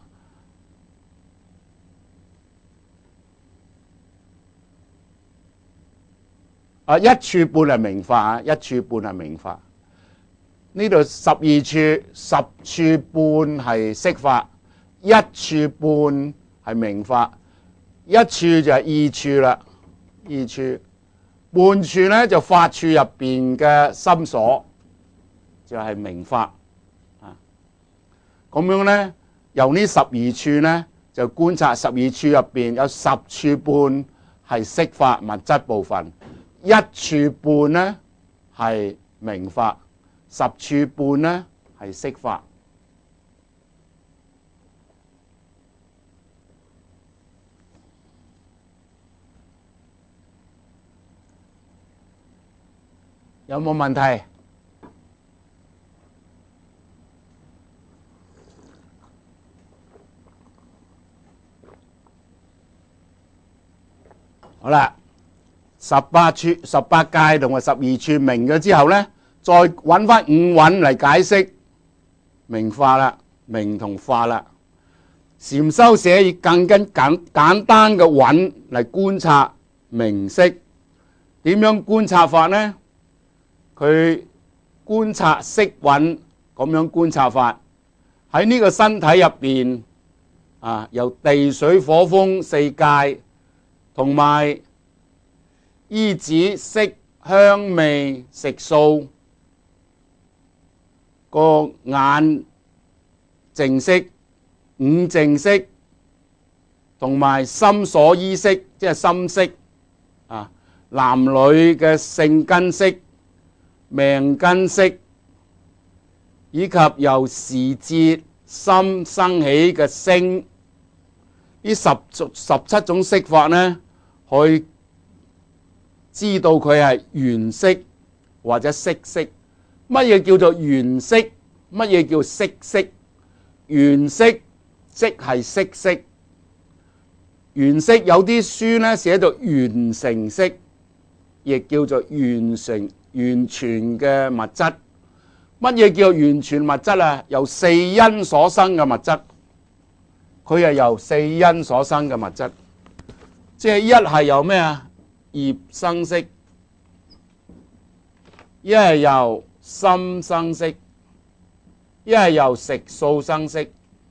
啊，一處半係名法啊，一處半係名法。呢度十二處，十處半係色法，一處半係名法，一處就係意處啦，意處。半處咧就法處入邊嘅心所，就係名法啊。咁樣咧，由呢十二處咧就觀察十二處入邊有十處半係色法物質部分。一處半呢係名法，十處半呢係色法。有冇問題？好啦。十八處、十八界同埋十二處明咗之後呢，再揾翻五蘊嚟解釋明法啦，明同法啦。禪修者以更加簡簡單嘅蘊嚟觀察名色，點樣觀察法呢？佢觀察色蘊咁樣觀察法，喺呢個身體入邊啊，由地水火風四界同埋依止色香味食素個眼淨色、五淨色同埋心所依色，即係心色啊，男女嘅性根色、命根色，以及由時節心生起嘅聲，呢十十七種色法呢，去知道佢係緣色或者色色。乜嘢叫做緣色？乜嘢叫色色？緣色即係色色。緣色有啲書呢寫做緣成色，亦叫做完成完全嘅物質。乜嘢叫完全物質啊？由四因所生嘅物質，佢係由四因所生嘅物質，即係一係由咩啊？業生色，一係由心生色，一係由食素生色，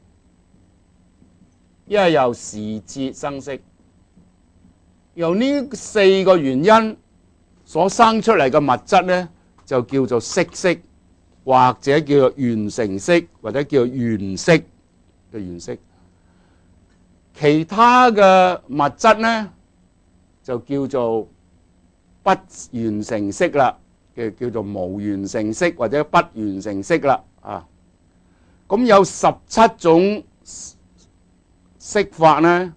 一係由時節生色。由呢四個原因所生出嚟嘅物質呢，就叫做色色，或者叫做緣成色，或者叫做緣色嘅緣色。其他嘅物質呢，就叫做不緣成色啦，嘅叫做無緣成色或者不緣成色啦啊。咁有十七種色法呢，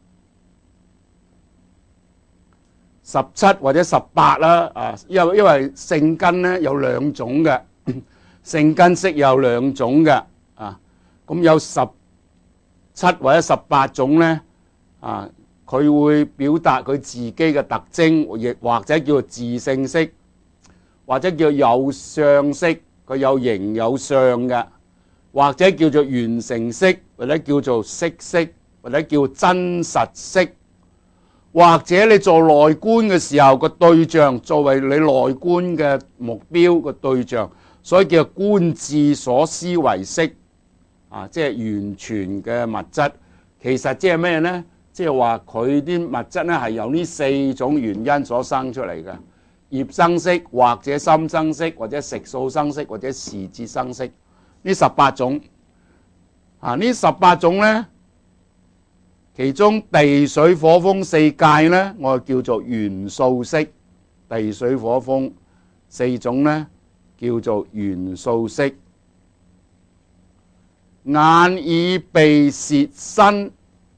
十七或者十八啦啊，因為因為性根呢有兩種嘅，性根色有兩種嘅啊。咁有十七或者十八種呢啊。佢會表達佢自己嘅特徵，亦或者叫做自性色，或者叫有相色，佢有形有相嘅，或者叫做緣成色，或者叫做色色，或者叫真實色，或者你做內觀嘅時候個對象作為你內觀嘅目標個對象，所以叫觀智所思為色啊，即係完全嘅物質。其實即係咩呢？即係話佢啲物質咧係由呢四種原因所生出嚟嘅，業生色，或者心生色，或者食素生色，或者時節生色。呢十八種啊，呢十八種咧，其中地水火風四界咧，我就叫做元素色。地水火風四種咧叫做元素色。眼耳鼻舌身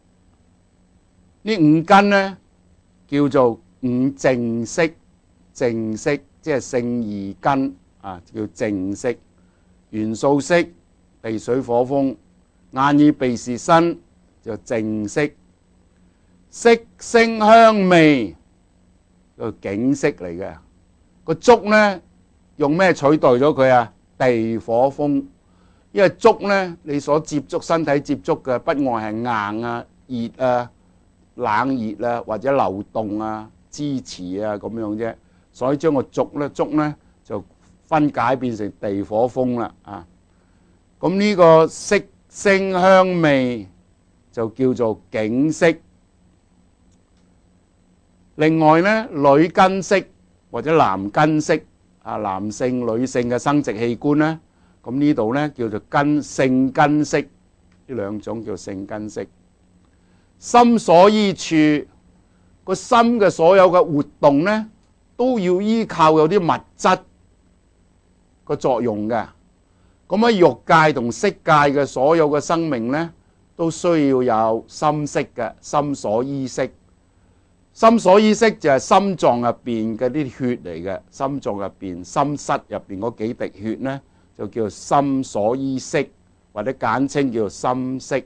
呢五根呢，叫做五淨色，淨色即係性二根啊，叫淨色。元素色，地水火風，眼耳鼻舌身就淨色。色聲香味個境色嚟嘅。個觸呢，用咩取代咗佢啊？地火風。因為觸呢，你所接觸身體接觸嘅不外係硬啊、熱啊、冷熱啊，或者流動啊、支持啊咁樣啫。所以將個觸呢，觸呢就分解變成地火風啦啊。咁呢個色聲香味就叫做境色。另外呢，女根色或者男根色啊，男性女性嘅生殖器官呢，咁呢度呢叫做根性根色，呢兩種叫性根色。心所依處，個心嘅所有嘅活動呢，都要依靠有啲物質個作用嘅。咁喺欲界同色界嘅所有嘅生命呢，都需要有心識嘅，心所依識。心所依識就係心臟入邊嘅啲血嚟嘅，心臟入邊心室入邊嗰幾滴血呢，就叫做心所依識，或者簡稱叫做心識。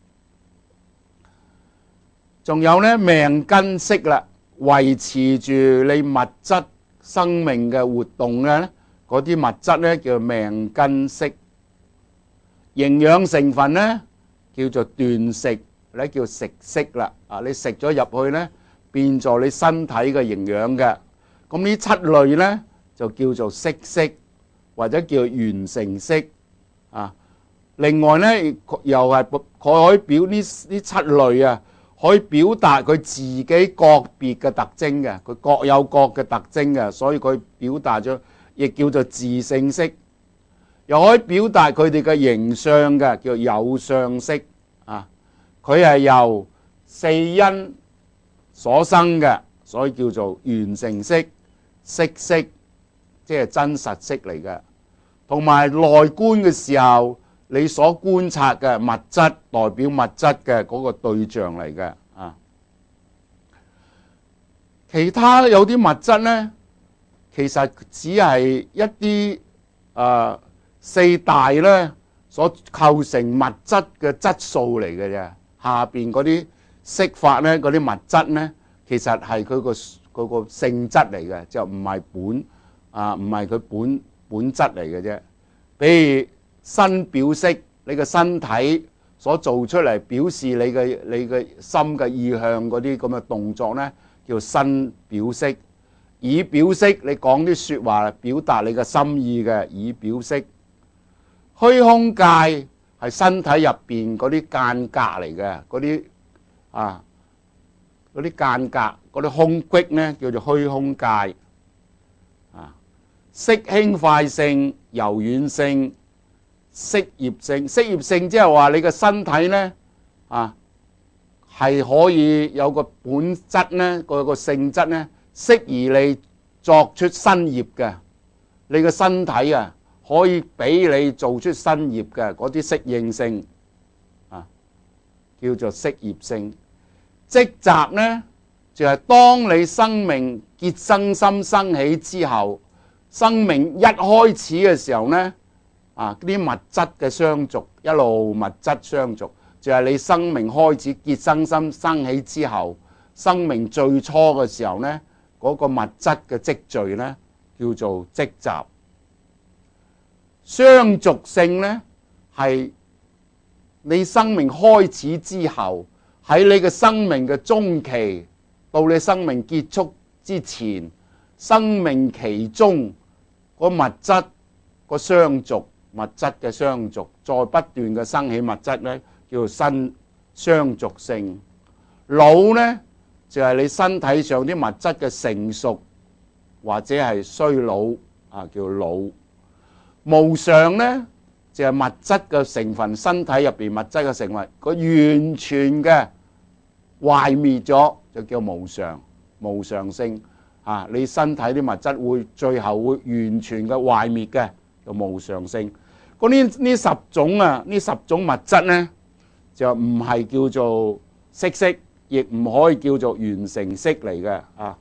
仲有呢，命根色啦，維持住你物質生命嘅活動嘅嗰啲物質呢，叫命根色。營養成分呢，叫做斷食，咧叫食色啦。啊，你食咗入去呢，變咗你身體嘅營養嘅。咁呢七類呢，就叫做色色，或者叫緣成色。啊，另外呢，又係佢可以表呢呢七類啊，可以表達佢自己個別嘅特徵嘅，佢各有各嘅特徵嘅，所以佢表達咗，亦叫做自性色。又可以表達佢哋嘅形相嘅，叫有相色啊。佢係由四因所生嘅，所以叫做緣成色、色色，即係真實色嚟嘅。同埋內觀嘅時候，你所觀察嘅物質代表物質嘅嗰個對象嚟嘅啊。其他有啲物質呢，其實只係一啲啊。四大咧所構成物質嘅質素嚟嘅啫，下邊嗰啲色法咧，嗰啲物質咧，其實係佢個嗰個性質嚟嘅，就唔係本啊，唔係佢本本質嚟嘅啫。比如身表色，你個身體所做出嚟表示你嘅你嘅心嘅意向嗰啲咁嘅動作咧，叫身表色。耳表色，你講啲説話表達你嘅心意嘅耳表色。虛空界係身體入邊嗰啲間隔嚟嘅，嗰啲啊嗰啲間隔嗰啲空隙呢，叫做虛空界啊。色輕快性、柔軟性、色業性。色業性即係話你嘅身體呢啊係可以有個本質呢，個個性質呢，適宜你作出新業嘅。你嘅身體啊，可以俾你做出新業嘅嗰啲適應性啊，叫做色業性。積集呢，就係當你生命結生心生起之後，生命一開始嘅時候呢，啊啲物質嘅相續，一路物質相續，就係你生命開始結生心生起之後，生命最初嘅時候呢，嗰個物質嘅積聚呢，叫做積集。相續性呢，係你生命開始之後，喺你嘅生命嘅中期到你生命結束之前，生命其中個物質個相續，物質嘅相續，再不斷嘅生起物質呢，叫做新相續性。老呢，就係你身體上啲物質嘅成熟或者係衰老啊，叫老。無常呢，就係物質嘅成分，身體入邊物質嘅成分，佢完全嘅壞滅咗，就叫無常。無常性啊，你身體啲物質會最後會完全嘅壞滅嘅，叫無常性。嗰呢呢十種啊，呢十種物質呢，就唔係叫做色色， 亦唔可以叫做完成式嚟嘅啊。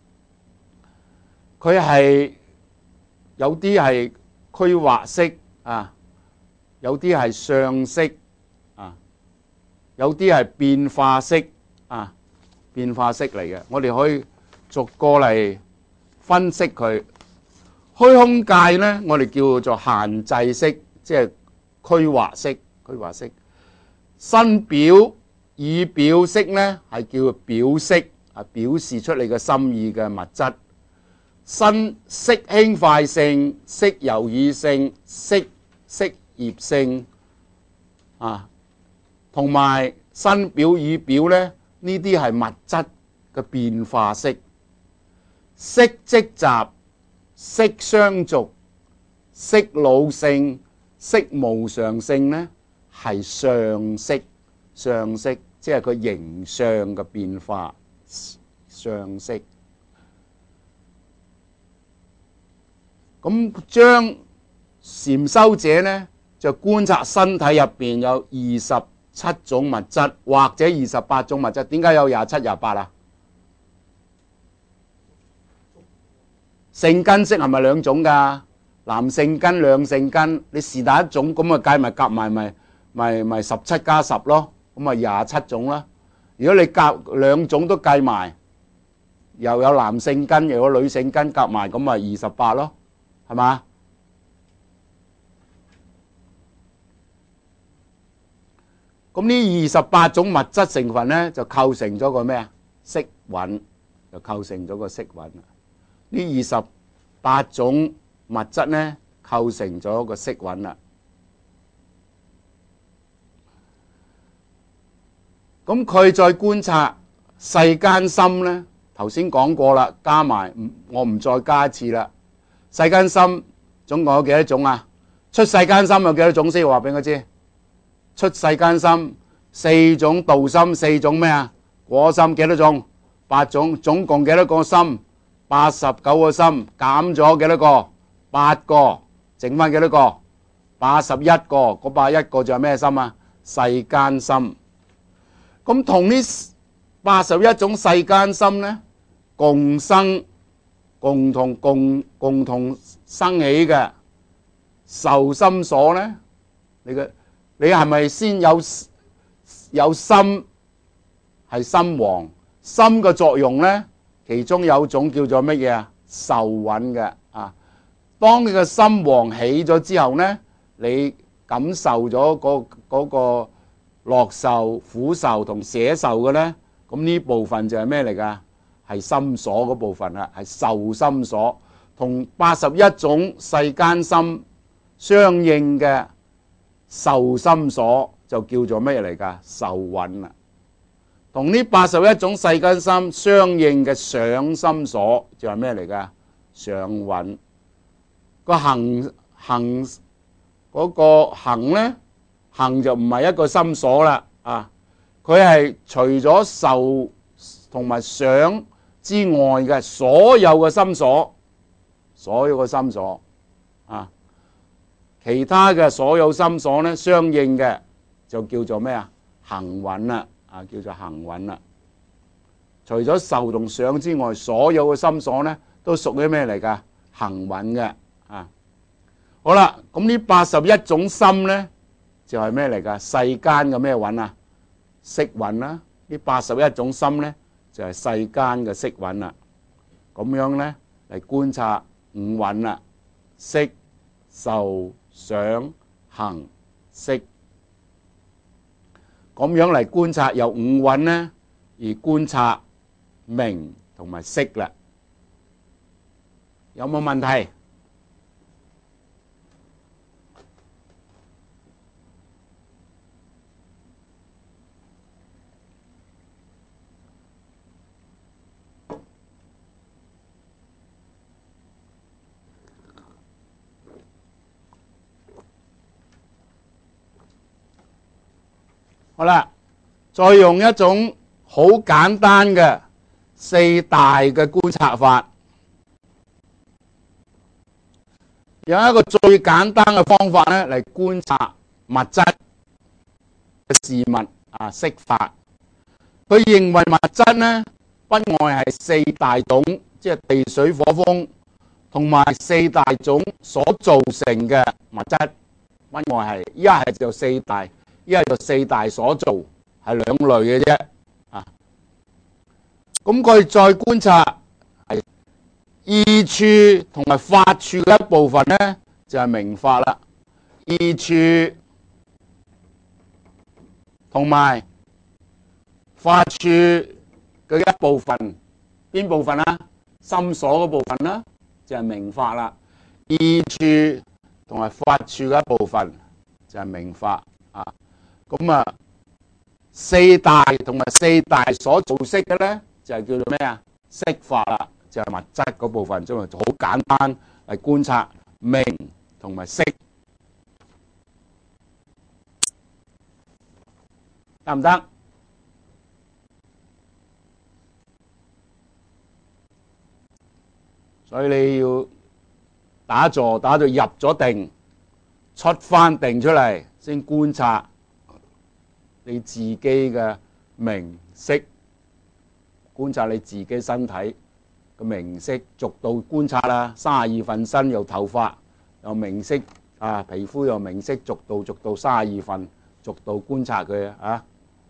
佢係有啲係區劃式啊，有啲係上式啊，有啲係變化式啊，變化式嚟嘅。我哋可以逐個嚟分析佢。虛空界呢，我哋叫做限制式，即係區劃式。區劃式。身表語表式呢，係叫做表式，啊，表示出你嘅心意嘅物質。身色輕快性、色柔意性、色色業性啊，同埋身表語表呢，呢啲係物質嘅變化式。色積集、色相續、色老性、色無常性呢，係相式。相式即係佢形相嘅變化，相式。咁將禪修者呢，就觀察身體入邊有二十七種物質，或者二十八種物質。點解有廿七、廿八啊？性根識係咪兩種㗎？男性根、兩性根，你是但一種咁啊，計埋夾埋咪咪咪十七加十咯，咁啊廿七種啦。如果你夾兩種都計埋，又有男性根又有女性根，夾埋咁咪二十八咯，係嘛？咁呢二十八種物質成分呢，就構成咗個咩啊？色蘊，就構成咗個色蘊。呢二十八種物質呢，構成咗個色蘊啦。咁佢再觀察世間心呢，頭先講過啦，加埋我唔再加一次啦。世間心總共有幾多種啊？出世間心有幾多種先？話俾我知。出世間心四種，道心四種咩啊？果心幾多種？八種，總共幾多個心？八十九個心，減咗幾多個？八個，剩翻幾多個？八十一個。嗰八十一個就係咩心啊？世間心。咁同呢八十一種世間心呢，共生、共同、共共同生起嘅受心所呢？你嘅你係咪先有有心係心王？心嘅作用呢，其中有種叫做乜嘢啊？受蘊嘅啊。當你嘅心王起咗之後呢，你感受咗嗰嗰個樂受、苦受同捨受嘅呢，咁呢部分就係咩嚟㗎？係心所嗰部分啦，係受心所，同八十一種世間心相應嘅受心所就叫做咩嚟㗎？受蘊啦。同呢八十一種世間心相應嘅想心所就係咩嚟㗎？想蘊。個行行嗰個行呢，行就唔係一個心所啦，啊，佢係除咗受同埋想之外嘅所有嘅心所，所有嘅心所，啊，其他嘅所有心所呢，相應嘅就叫做咩啊？行蘊啦，啊，叫做行蘊啦。除咗受同想之外，所有嘅心所呢，都屬於咩嚟㗎？行蘊嘅。啊，好啦，咁呢八十一種心呢，就係咩嚟㗎？世間嘅咩蘊啊？色蘊啦。呢八十一種心呢，就係世間嘅色蘊啦。咁樣呢，嚟觀察五蘊啦，色、受、想、行、識。咁樣嚟觀察由五蘊呢，而觀察名同埋色啦。有冇問題？好啦，再用一種好簡單嘅四大嘅觀察法，有一個最簡單嘅方法咧嚟觀察物質嘅事物啊，色法。 佢認為物質呢，不外係四大種，即係地水火風，同埋四大種所造成嘅物質。不外係一係就四大，一係就四大所造，係兩類嘅啫。啊，咁佢再觀察係意處同埋法處嘅一部分呢，就係明法啦。意處同埋法處嘅一部分，邊部分啊？心所嗰部分啦，就係明法啦。意處同埋法處嘅一部分就係明法啊。咁啊，四大同埋四大所造色嘅咧，就係叫做咩啊？色法啦，就係物質嗰部分，即係好簡單嚟觀察明同埋色，得唔得？所以你要打坐打到入咗定，出翻定出嚟，先觀察你自己嘅名色，觀察你自己身體嘅名色，逐度觀察啦。三十二分身有頭髮，有名色啊，皮膚有名色，逐度逐度三十二分，逐度觀察佢啊。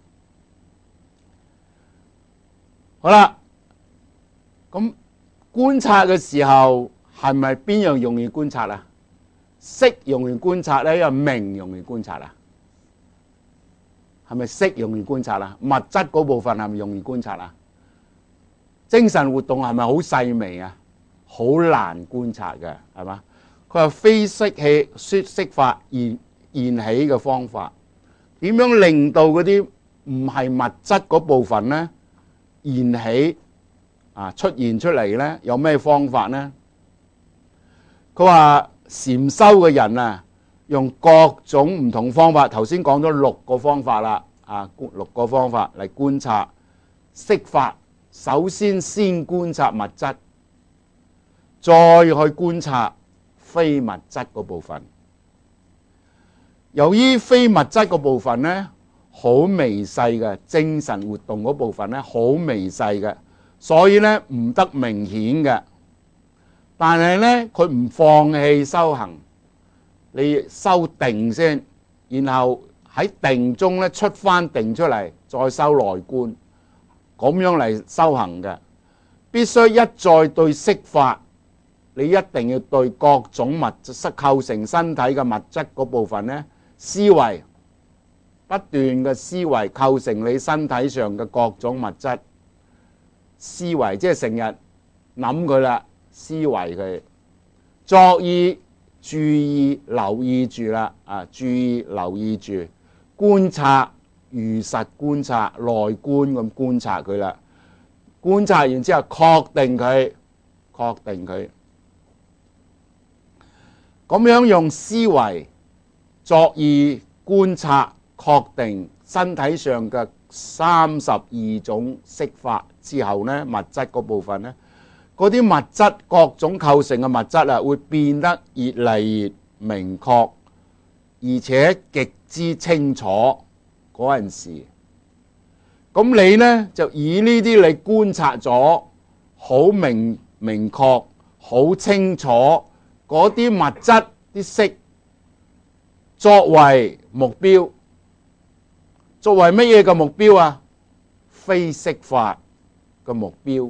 好啦，咁觀察嘅時候係咪邊樣容易觀察啊？色容易觀察咧，因為名容易觀察啊？係咪色容易觀察啊？物質嗰部分係咪容易觀察啊？精神活動係咪好細微啊？好難觀察嘅，係嘛？佢話非色氣說色法現現起嘅方法，點樣令到嗰啲唔係物質嗰部分咧現起啊出現出嚟咧？有咩方法咧？佢話禪修嘅人啊，用各種唔同方法，頭先講咗六個方法啦，啊，六個方法嚟觀察色法。首先先觀察物質，再去觀察非物質嗰部分。由於非物質嗰部分呢，好微細嘅，精神活動嗰部分呢，好微細嘅，所以呢唔得明顯嘅。但係呢，佢唔放棄修行，你修定先，然後喺定中咧出翻定出嚟，再修內觀。咁樣嚟修行嘅，必須一再對色法，你一定要對各種物質構成身體嘅物質嗰部分呢，思維不斷嘅思維構成你身體上嘅各種物質，思維即係成日諗佢啦，思維佢，作意注意留意住啦，啊，注意留意住，觀察。如實觀察，內觀咁觀察佢啦。觀察完之後，確定佢，確定佢。咁樣用思維作意觀察，確定身體上嘅三十二種色法之後呢，物質嗰部分呢，嗰啲物質各種構成嘅物質啊，會變得越嚟越明確，而且極之清楚。嗰陣時，咁你呢就以呢啲嚟觀察咗，好明明確、好清楚嗰啲物質啲色，作為目標，作為乜嘢嘅目標啊？非色法嘅目標。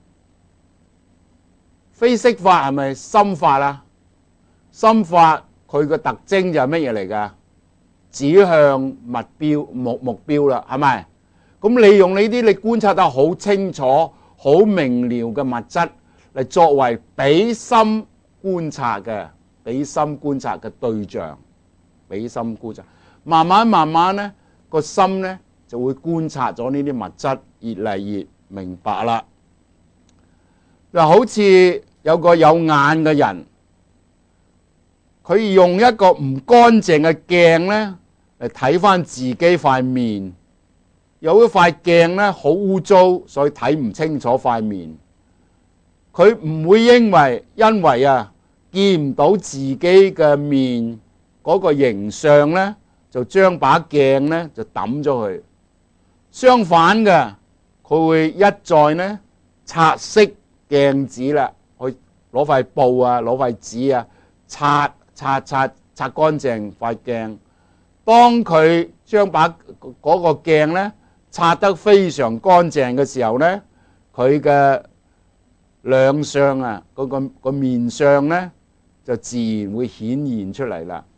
非色法係咪心法啊？心法佢嘅特徵就係乜嘢嚟㗎？指向目標目目標啦，係咪？咁你用呢啲你觀察得好清楚、好明瞭嘅物質嚟作為俾心觀察嘅、俾心觀察嘅對象，俾心觀察，慢慢慢慢咧個心咧就會觀察咗呢啲物質，越嚟越明白啦。就好似有個有眼嘅人，佢用一個唔乾淨嘅鏡咧嚟睇翻自己塊面，有一塊鏡咧好污糟，所以睇唔清楚塊面。佢唔會因為因為啊見唔到自己嘅面嗰個形象咧，就將把鏡咧就抌咗佢。 相反嘅，佢會一再呢擦拭鏡子啦，去攞塊布啊，攞塊紙啊，擦擦擦擦乾淨塊鏡。當佢將把嗰個鏡呢擦得非常乾淨嘅時候呢，佢嘅亮相啊，嗰個個面相呢就自然會顯現出嚟啦。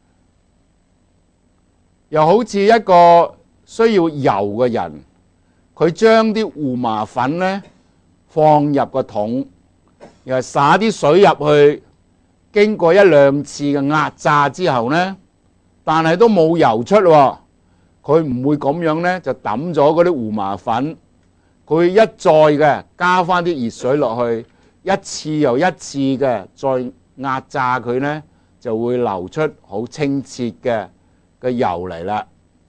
又好似一個需要油嘅人，佢將啲胡麻粉呢放入個桶，又灑啲水入去，經過一兩次嘅壓榨之後呢，但係都冇油出喎，佢唔會咁樣呢就抌咗嗰啲胡麻粉，佢一再嘅加翻啲熱水落去，一次又一次嘅再壓榨佢呢，就會流出好清澈嘅嘅油嚟啦。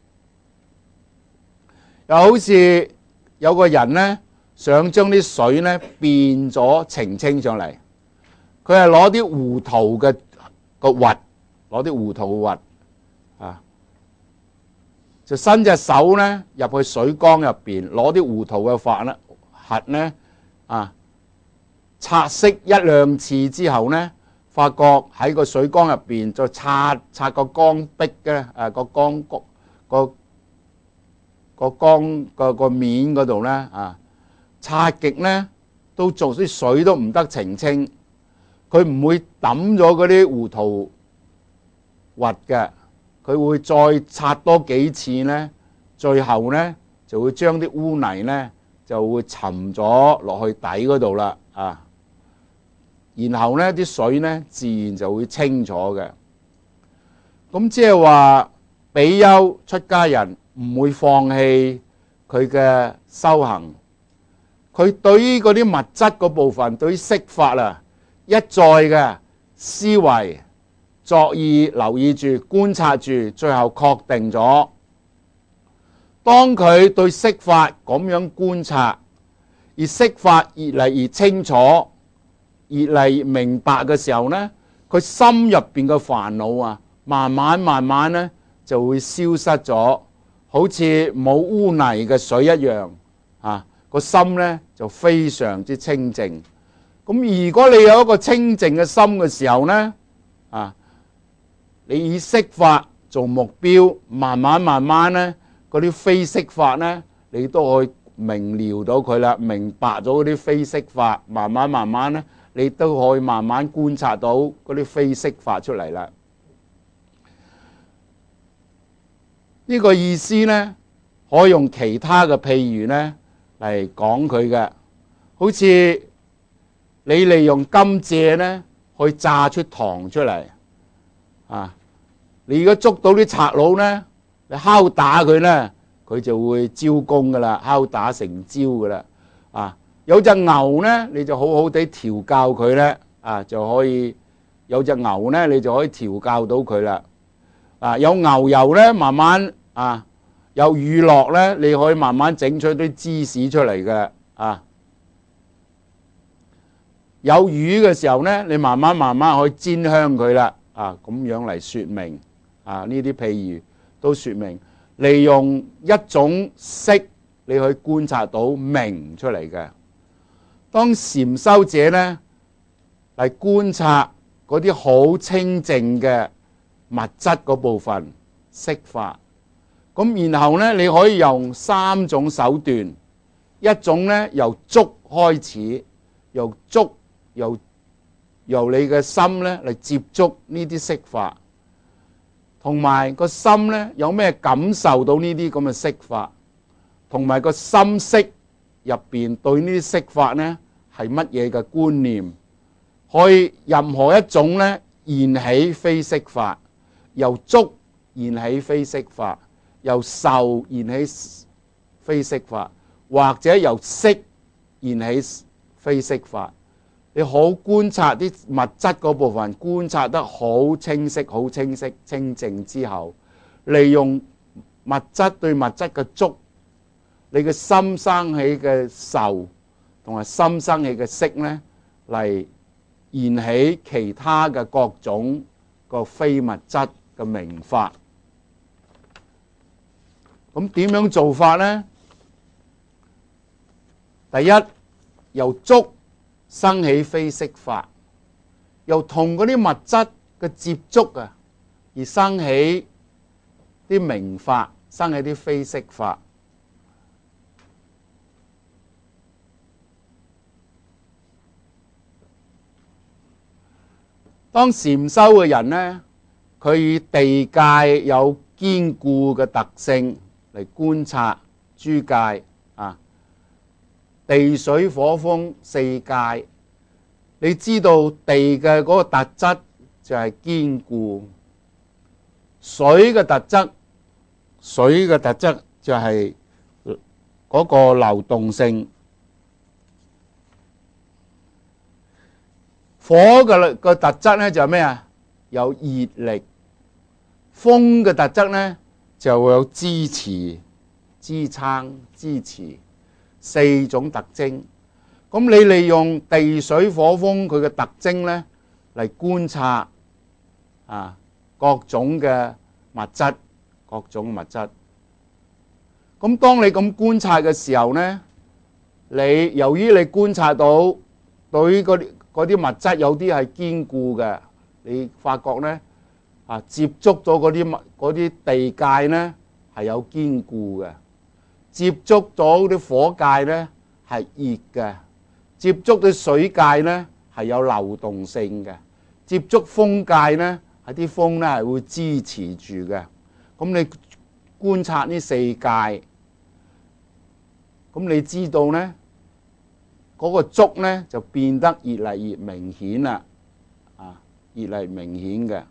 又好似有個人呢，想將啲水呢變咗澄清上嚟，佢係攞啲胡桃嘅個核，攞啲胡桃嘅核啊，就伸隻手呢入去水缸入邊，攞啲胡桃嘅核呢核呢啊，擦拭一兩次之後呢，發覺喺個水缸入邊再擦擦個缸壁嘅誒個缸個個個缸個個面嗰度咧啊，擦極咧都做啲水都唔得澄清，佢唔會抌咗嗰啲胡桃核嘅，佢會再擦多幾次咧，最後咧就會將啲污泥咧就會沉咗落去底嗰度啦啊，然後咧啲水咧自然就會清楚嘅。咁即係話比丘出家人唔會放棄佢嘅修行，佢對於嗰啲物質嗰部分，對於色法啊，一再嘅思維、作意、留意住、觀察住，最後確定咗。當佢對色法咁樣觀察，而色法越嚟越清楚、越嚟越明白嘅時候呢，佢心入邊嘅煩惱啊，慢慢慢慢呢就會消失咗。好似冇污泥嘅水一樣，啊個心呢就非常之清淨。咁如果你有一個清淨嘅心嘅時候呢，啊你以色法做目標，慢慢慢慢呢，嗰啲非色法呢，你都可以明瞭到佢啦，明白咗嗰啲非色法，慢慢慢慢呢，你都可以慢慢觀察到嗰啲非色法出嚟啦。呢個意思呢，可以用其他嘅譬喻呢嚟講佢嘅，好似你利用甘蔗呢去榨出糖出嚟，啊！你如果捉到啲賊佬呢，你敲打佢呢，佢就會招供噶啦，敲打成招噶啦，啊！有隻牛呢，你就好好地調教佢呢，啊就可以有隻牛呢，你就可以調教到佢啦。啊，有牛油咧，慢慢啊，有乳酪咧，你可以慢慢整出啲芝士出嚟嘅啊。有魚嘅時候咧，你慢慢慢慢可以煎香佢啦啊，咁樣嚟說明啊，呢啲譬喻都說明利用一種色你去觀察到明出嚟嘅。當禪修者咧嚟觀察嗰啲好清淨嘅物質嗰部分色法，咁然後呢，你可以用三種手段，一種呢由觸開始，由觸由由你嘅心呢嚟接觸呢啲色法，同埋個心呢有咩感受到呢啲咁嘅色法，同埋個心識入邊對呢啲色法呢係乜嘢嘅觀念，可以任何一種呢現起非色法。由觸現起非色法，由受現起非色法，或者由識現起非色法。你好觀察啲物質嗰部分，觀察得好清晰、好清晰、清淨之後，利用物質對物質嘅觸，你嘅心生起嘅受同埋心生起嘅識呢，嚟現起其他嘅各種個非物質嘅明法。咁點樣做法呢？ 第一，由觸生起非色法，由同嗰啲物質嘅接觸啊，而生起啲名法，生起啲非色法。當禪修嘅人呢，佢以地界有堅固嘅特性嚟觀察諸界啊，地水火風四界，你知道地嘅嗰個特質就係堅固，水嘅特質，水嘅特質就係嗰個流動性。火嘅個特質咧就係咩啊？有熱力。風嘅特質咧就會有支持、支撐、支持四種特徵。咁你利用地水火風佢嘅特徵咧嚟觀察啊各種嘅物質，各種物質。咁當你咁觀察嘅時候咧，你由於你觀察到對嗰啲嗰啲物質有啲係堅固嘅，你發覺咧啊，接觸咗嗰啲物嗰啲地界咧係有堅固嘅，接觸咗啲火界咧係熱嘅，接觸啲水界咧係有流動性嘅，接觸風界咧係啲風咧係會支持住嘅。咁你觀察呢四界，咁你知道咧？嗰個觸咧就變得越嚟越明顯啦，啊，越嚟越明顯嘅。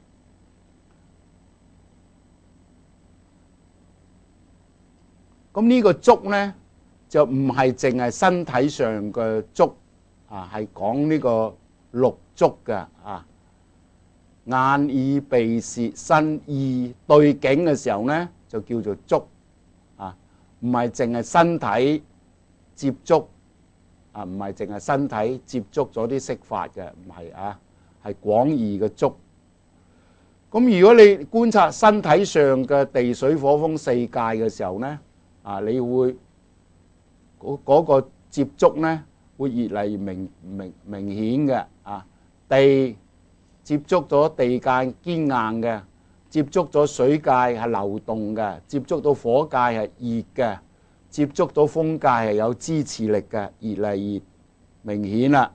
咁呢個觸咧就唔係淨係身體上嘅觸，啊，係講呢個六觸嘅，啊，眼耳鼻舌身意對境嘅時候咧就叫做觸，啊，唔係淨係身體接觸。啊，唔係淨係身體接觸咗啲色法嘅，唔係啊，係廣義嘅觸。咁如果你觀察身體上嘅地水火風四界嘅時候咧，啊，你會嗰嗰個接觸咧會越嚟越明明明顯嘅。啊，地接觸咗地界堅硬嘅，接觸咗水界係流動嘅，接觸到火界係熱嘅。接觸到風界係有支持力嘅，越嚟越明顯啦。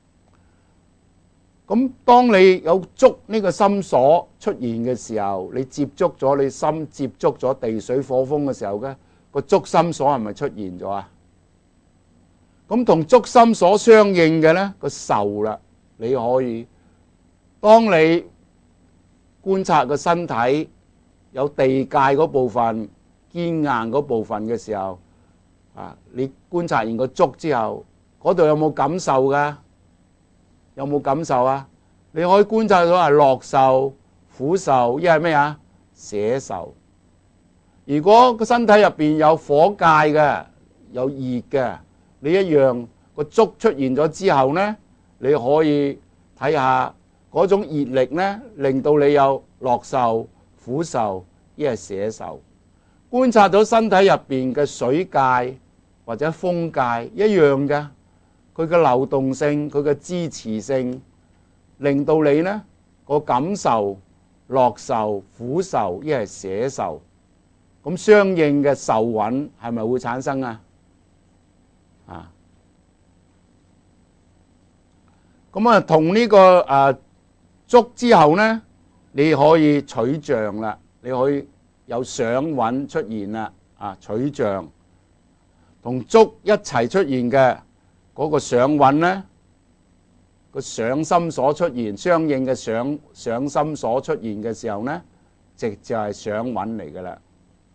咁當你有觸呢個心所出現嘅時候，你接觸咗你心接觸咗地水火風嘅時候咧，個觸心所係咪出現咗啊？咁同觸心所相應嘅咧個受啦，你可以當你觀察個身體有地界嗰部分堅硬嗰部分嘅時候。啊！你觀察完個觸之後，嗰度有冇感受噶？有冇感受啊？你可以觀察到係樂受、苦受，一係咩啊？捨受。如果個身體入邊有火界嘅，有熱嘅，你一樣個觸出現咗之後咧，你可以睇下嗰種熱力咧，令到你有樂受、苦受，一係捨受。觀察到身體入邊嘅水界。或者風界一樣嘅，佢嘅流動性、佢嘅支持性，令到你呢個感受、樂受、苦受，一係捨受，咁相應嘅受蘊係咪會產生啊？啊，咁啊，同呢個誒觸之後呢，你可以取像啦，你可以有想蘊出現啦，啊，取像。同觸一齊出現嘅嗰個想蘊咧，個想心所出現，相應嘅想想心所出現嘅時候咧，直就係想蘊嚟噶啦。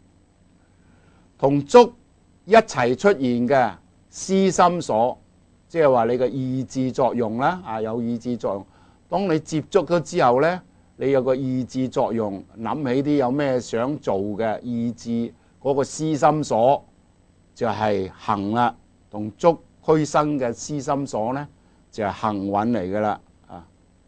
同觸一齊出現嘅思心所，即係話你嘅意志作用啦，啊，有意志作用。當你接觸咗之後咧，你有個意志作用，諗起啲有咩想做嘅意志嗰個思心所。就係行啦，同觸俱生嘅思心所咧，就係行蘊嚟噶啦，啊，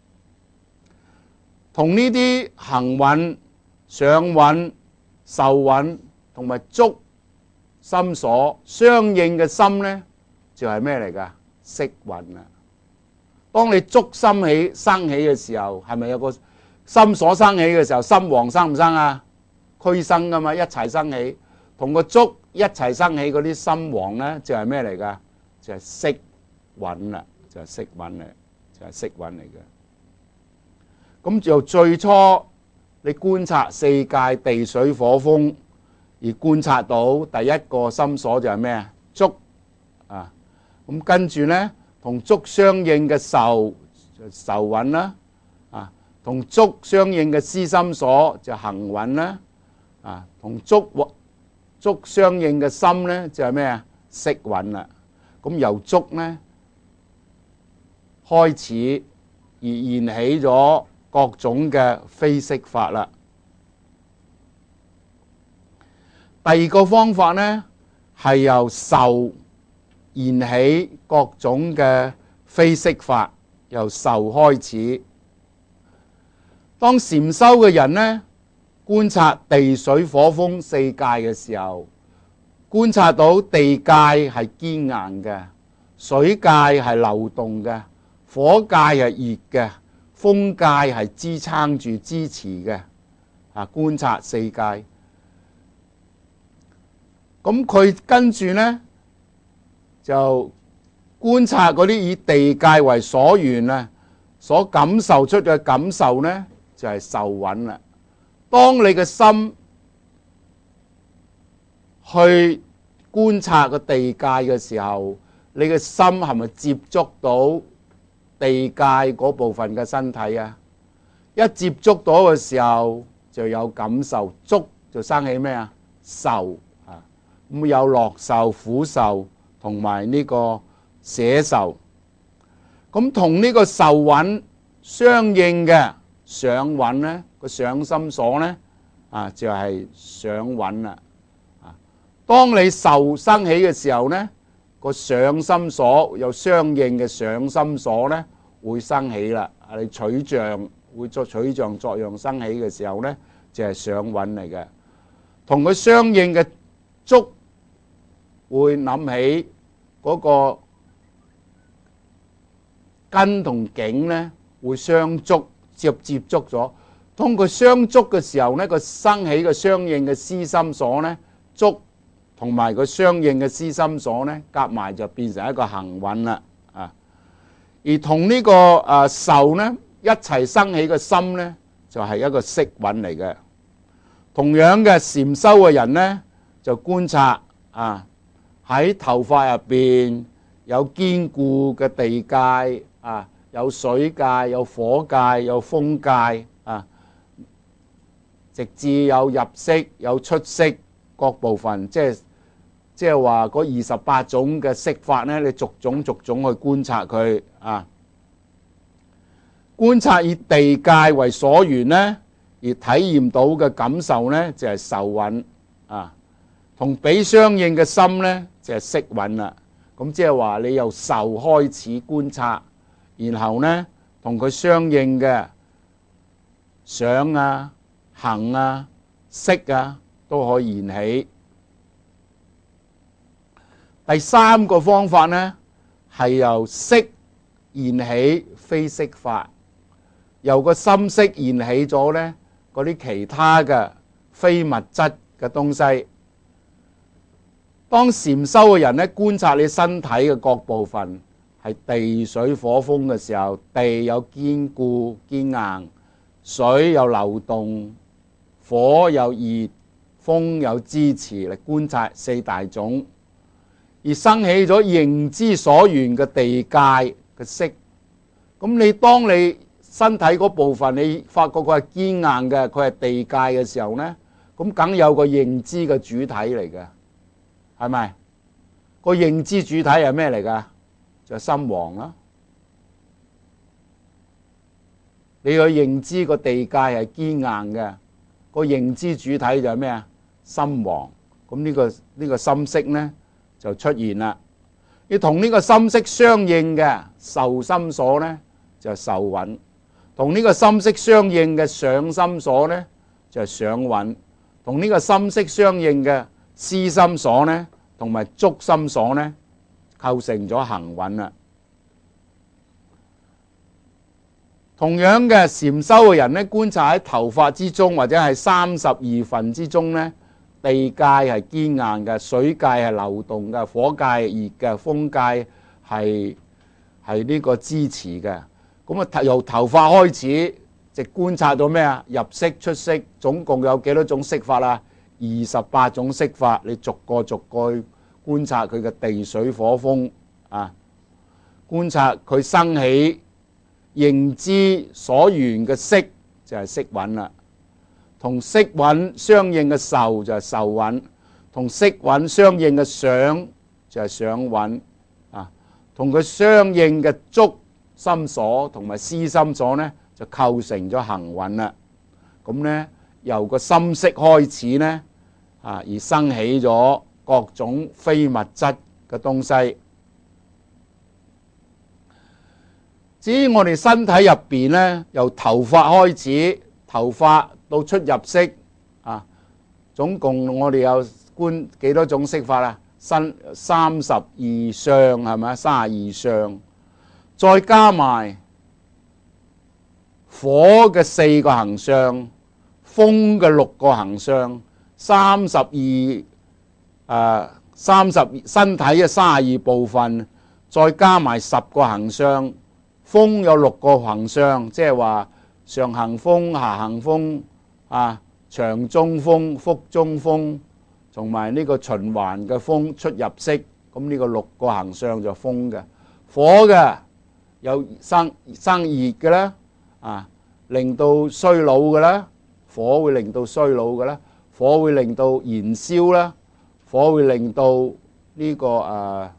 同呢啲行蘊、想蘊、受蘊同埋觸心所相應嘅心咧， 就係咩嚟㗎？色蘊啦。當你觸心起生起嘅時候，係咪有個心所生起嘅時候，心王生唔生啊？俱生㗎嘛，一齊生起，同個觸一齊生起嗰啲心王咧，就係咩嚟㗎？就係色蘊啦，就係色蘊嚟，就係色蘊嚟嘅。咁就最初你觀察四界地水火風，而觀察到第一個心所就係咩啊？觸啊，咁跟住咧同觸相應嘅受就受蘊啦，啊，同觸相應嘅思心所就行蘊啦，啊，同觸觸相應嘅心咧就係咩啊？色蘊啦。咁由觸咧開始而現起咗各種嘅非色法啦。第二個方法呢，係由受現起各種嘅非色法，由受開始。當禪修嘅人呢，觀察地水火風四界嘅時候，觀察到地界係堅硬嘅，水界係流動嘅，火界係熱嘅，風界係支撐住支持嘅。啊，觀察四界，咁佢跟住呢，就觀察嗰啲以地界為所緣啊，所感受出嘅感受呢，就係受蘊啦。當你嘅心去觀察個地界嘅時候，你嘅心係咪接觸到地界嗰部分嘅身體啊？一接觸到嘅時候就有感受，觸就生起咩啊？受啊，咁有樂受、苦受同埋呢個捨受。咁同呢個受蘊相應嘅想蘊呢，個想心所呢，啊就係想蘊啦。啊，當你受生起嘅時候呢，個想心所有相應嘅想心所呢會生起啦。啊，你取像會作取像作用生起嘅時候呢，就係想蘊嚟嘅。同佢相應嘅觸會諗起嗰個根同境呢會相觸，接接觸咗。當佢相觸嘅時候呢，個生起嘅相應嘅思心所呢，觸同埋個相應嘅思心所呢，夾埋就變成一個行蘊啦。啊，而同呢個誒受呢一齊生起嘅心呢，就係一個色蘊嚟嘅。同樣嘅禪修嘅人呢，就觀察啊喺頭髮入邊有堅固嘅地界啊，有水界、有火界、有風界啊，直至有入息、有出息各部分，即係即係話嗰二十八種嘅色法呢，你逐種逐種去觀察佢啊。觀察以地界為所緣呢，而體驗到嘅感受呢，就係受蘊啊。同比相應嘅心呢，就係色蘊啦。咁即係話你由受開始觀察，然後呢同佢相應嘅想啊、行啊、識啊都可以現起。第三個方法呢，係由識現起非色法，由個心識現起咗呢嗰啲其他嘅非物質嘅東西。當禪修嘅人咧觀察你身體嘅各部分係地水火風嘅時候，地有堅固堅硬，水有流動，火有熱，風有支持，嚟觀察四大種，而生起咗認知所緣嘅地界嘅色。咁你當你身體嗰部分你發覺佢係堅硬嘅，佢係地界嘅時候呢，咁梗有個認知嘅主體嚟嘅。係咪？個認知主體係咩嚟㗎？就係心王啦。你去認知個地界係堅硬嘅，個認知主體就係咩啊？心王。咁呢個呢個心識呢就出現啦。你同呢個心識相應嘅受心所呢就係受蘊，同呢個心識相應嘅想心所呢就係想蘊，同呢個心識相應嘅思心所呢，同埋觸心所呢， 構成咗行穩啦。同樣嘅禪修嘅人咧，觀察喺頭髮之中或者係三十二分之中咧，地界係堅硬嘅，水界係流動嘅，火界係熱嘅，風界係係呢個支持嘅。咁啊，由頭髮開始，直觀察到咩啊？入息出息，總共有幾多種色法啊？二十八種色法，你逐個逐個觀察佢嘅地水火風啊，觀察佢生起認知所緣嘅色就係色蘊啦，同色蘊相應嘅受就係受蘊，同色蘊相應嘅想就係想蘊啊，同佢相應嘅觸心所同埋思心所呢，就構成咗行蘊啦。咁呢，由個心識開始呢，啊而生起咗各種非物質嘅東西。至於我哋身體入邊呢，由頭髮開始，頭髮到出入息啊，總共我哋有觀幾多種色法啊？身三十二相係咪？三十二相，再加埋火嘅四個行相，風嘅六個行相，三十二誒三十身體嘅三十二部分，再加埋十個行相。風有六個行相，即係話上行風、下行風啊，長中風、腹中風，同埋呢個循環嘅風出入息。咁呢個六個行相就風嘅。火嘅有生生熱嘅啦，啊，令到衰老嘅啦，火會令到衰老嘅啦，火會令到燃燒啦，火會令到呢、這個誒。啊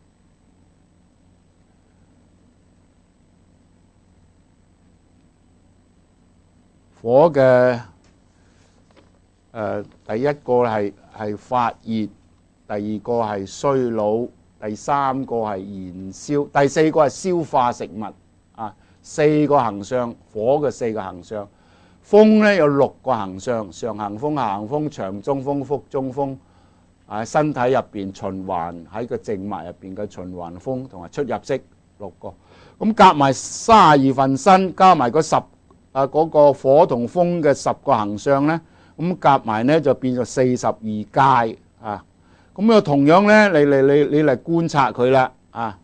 火嘅誒、呃、第一個係係發熱，第二個係衰老，第三個係燃燒，第四個係消化食物啊。四個行相，火嘅四個行相。風咧有六個行相，上行風、下行風、長中風、腹中風。喺身體入邊循環，喺個靜脈入邊嘅循環風同埋出入息六個。咁夾埋三十二分身，加埋個十。啊！嗰個火同風嘅十個行相咧，咁夾埋咧就變咗四十二界啊！咁啊，同樣咧，你你你你嚟觀察佢啦啊！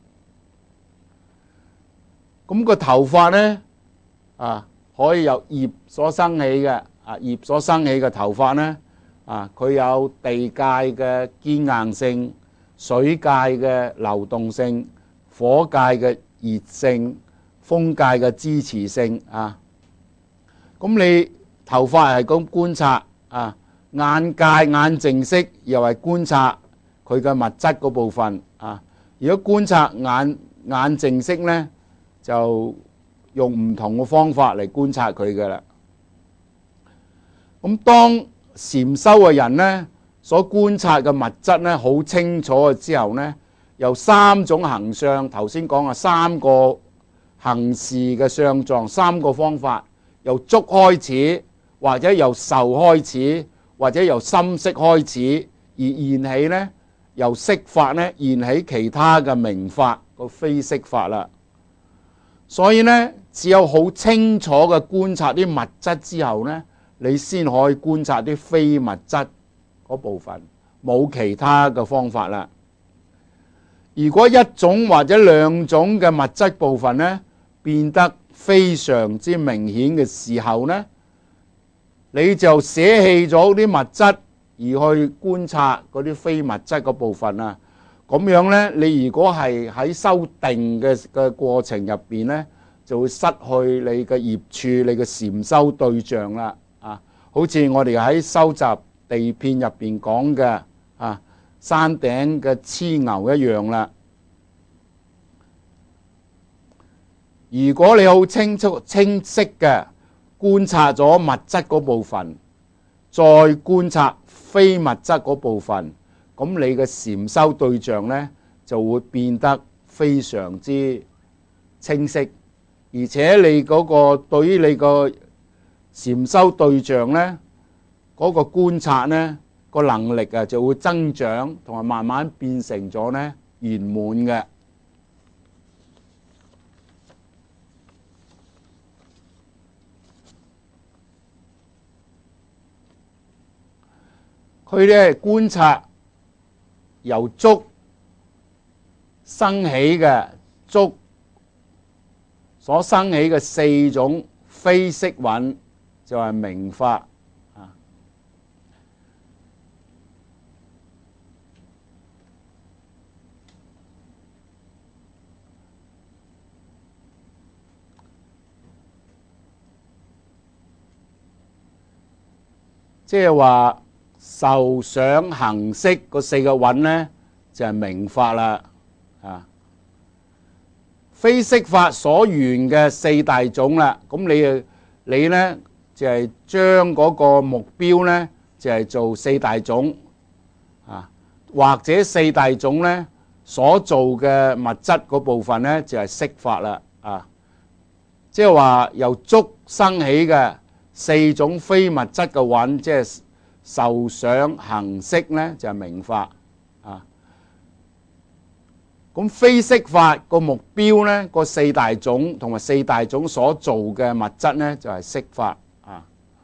咁個頭髮咧啊，可以由葉所生起嘅啊，葉所生起嘅頭髮咧啊，佢有地界嘅堅硬性、水界嘅流動性、火界嘅熱性、風界嘅支持性啊。咁你頭髮係咁觀察啊，眼界眼淨色又係觀察佢嘅物質嗰部分啊。如果觀察眼眼淨色咧，就用唔同嘅方法嚟觀察佢嘅啦。咁當禪修嘅人咧，所觀察嘅物質咧好清楚嘅之後咧，由三種行相，頭先講啊三個行事嘅相狀，三個方法。由觸開始，或者由受開始，或者由心識開始，而現起呢，由色法呢現起其他嘅名法個非色法啦。所以呢，只有好清楚嘅觀察啲物質之後呢，你先可以觀察啲非物質嗰部分，冇其他嘅方法啦。如果一種或者兩種嘅物質部分呢，變得非常之明顯嘅時候呢，你就捨棄咗啲物質而去觀察嗰啲非物質嗰部分啊。咁樣呢，你如果係喺修定嘅嘅過程入邊呢，就會失去你嘅業處，你嘅禪修對象啦。啊，好似我哋喺收集地片入邊講嘅啊，山頂嘅蝸牛一樣啦。如果你好清楚清晰嘅觀察咗物質嗰部分，再觀察非物質嗰部分，咁你嘅禪修對象呢就會變得非常之清晰，而且你嗰個對於你個禪修對象呢嗰個觀察呢個能力啊就會增長，同埋慢慢變成咗呢圓滿嘅。佢咧觀察由觸生起嘅觸所生起嘅四種非色蘊，就係名法啊。即係話受想行識嗰四個蘊呢，就係名法啦啊。非色法所緣嘅四大種啦，咁你你呢就係將嗰個目標呢，就係做四大種啊，或者四大種呢所做嘅物質嗰部分呢，就係色法啦啊。即係話由觸生起嘅四種非物質嘅蘊，即係受想行識呢，就係名法啊。咁非色法個目標呢，個四大種同埋四大種所做嘅物質呢，就係色法啊。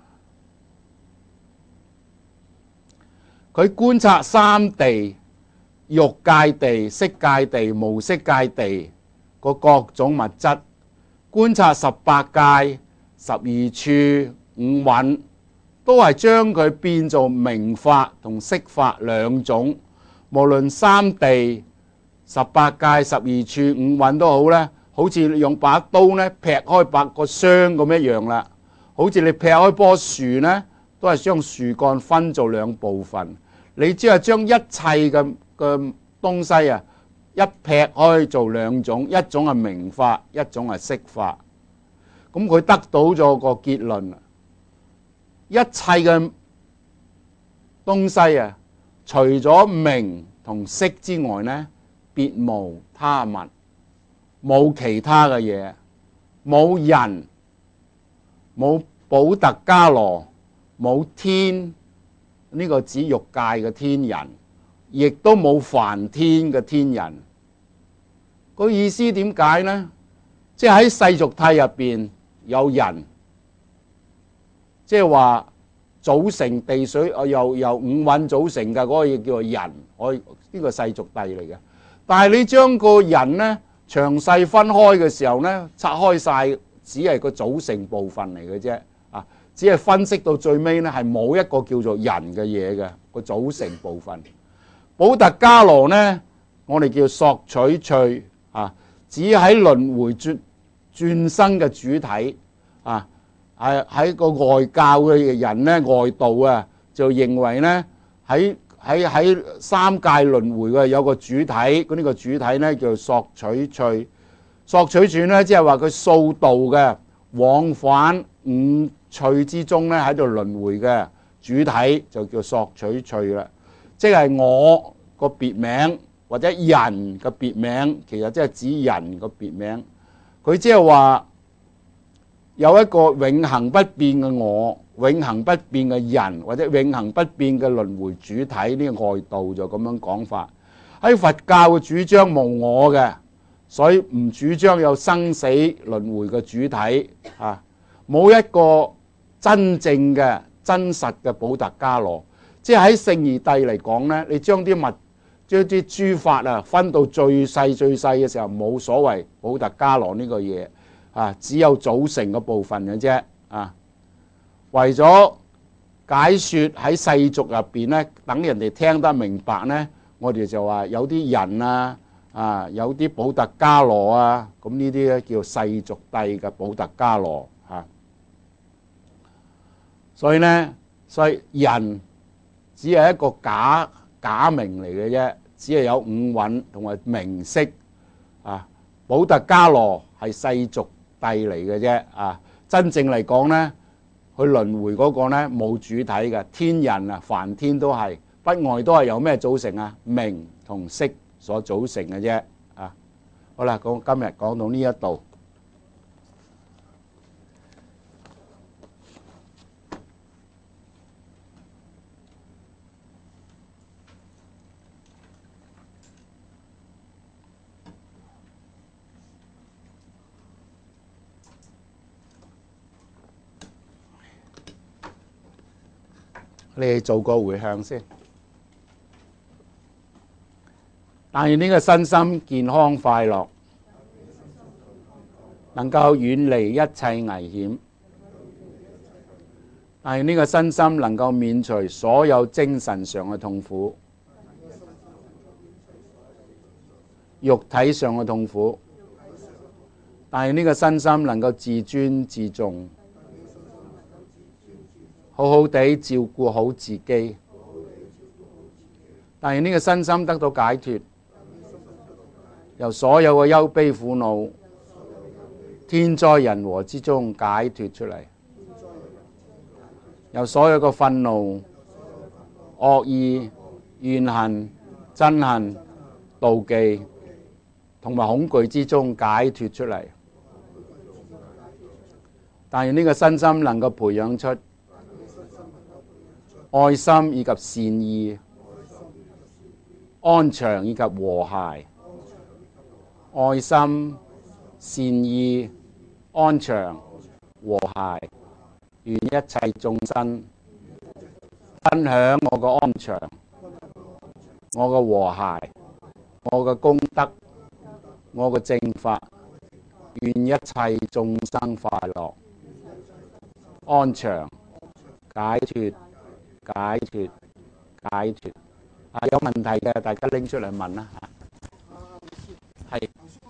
佢觀察三地、欲界地、色界地、無色界地個各種物質，觀察十八界、十二處、五蘊，都係將佢變做名法同色法兩種。無論三地、十八界、十二處、五蘊都好咧，好似用把刀咧劈開把個箱咁一樣啦。好似你劈開棵樹咧，都係將樹幹分做兩部分。你只係將一切嘅嘅東西啊，一劈開做兩種，一種係名法，一種係色法。咁佢得到咗個結論，一切嘅東西啊，除咗名同色之外咧，別無他物，冇其他嘅嘢，冇人，冇補特伽羅，冇天，呢、這個指欲界嘅天人，亦都冇梵天嘅天人。個意思點解呢？即係喺世俗諦入邊有人，即係話組成地水由由五蘊組成嘅嗰個嘢叫做人，我呢個世俗諦嚟嘅。但係你將個人呢詳細分開嘅時候呢，拆開晒，只係個組成部分嚟嘅啫，啊，只係分析到最尾呢，係冇一個叫做人嘅嘢嘅個組成部分。補特伽羅呢，我哋叫索取趣啊，只喺輪迴轉轉生嘅主體啊，係喺個外教嘅人呢，外道啊，就認為呢喺。喺喺三界輪迴嘅有個主體，嗰呢個主體咧叫索取趣。索取趣咧，即係話佢數度嘅往返五趣之中咧喺度輪迴嘅主體就叫索取趣啦。即係我個別名或者人嘅別名，其實即係指人個別名。佢即係話有一個永恆不變嘅我。永恆不變嘅人或者永恆不變嘅輪迴主體，呢個外道就咁樣講法。喺佛教嘅主張無我嘅，所以唔主張有生死輪迴嘅主體啊，冇一個真正嘅真實嘅補特伽羅。即係喺聖義諦嚟講呢，你將啲物將啲諸法啊分到最細最細嘅時候，冇所謂補特伽羅呢個嘢啊，只有組成嘅部分嘅啫啊。為咗解說喺世俗入邊咧，等人哋聽得明白咧，我哋就話有啲人啊，啊有啲補特伽羅啊，咁呢啲咧叫世俗諦嘅補特伽羅嚇。所以咧，所以人只係一個假假名嚟嘅啫，只係有五蘊同埋名色啊。補特伽羅係世俗諦嚟嘅啫啊，真正嚟講咧。佢輪迴嗰個咧冇主體嘅天人啊，梵天都係不外都係由咩組成啊？名同色所組成嘅啫啊！好啦，咁今日講到呢一度。 你哋做個回向先。但願呢個身心健康快樂，能夠遠離一切危險。但願呢個身心能夠免除所有精神上嘅痛苦、肉體上嘅痛苦。但願呢個身心能夠自尊自重，好好地照顧好自己。但願呢個身心得到解脫，由所有嘅憂悲苦惱、天災人禍之中解脫出嚟，由所有嘅憤怒、惡意、怨恨、憎恨、妒忌同埋恐懼之中解脫出嚟。但願呢個身心能夠培養出愛心以及善意、安詳以及和諧。愛心、善意、安詳、和諧，願一切眾生分享我嘅安詳、我嘅和諧、我嘅功德、我嘅正法，願一切眾生快樂、安詳、解脫、解脫、解脫。啊，有問題嘅大家拎出嚟問啦嚇。係。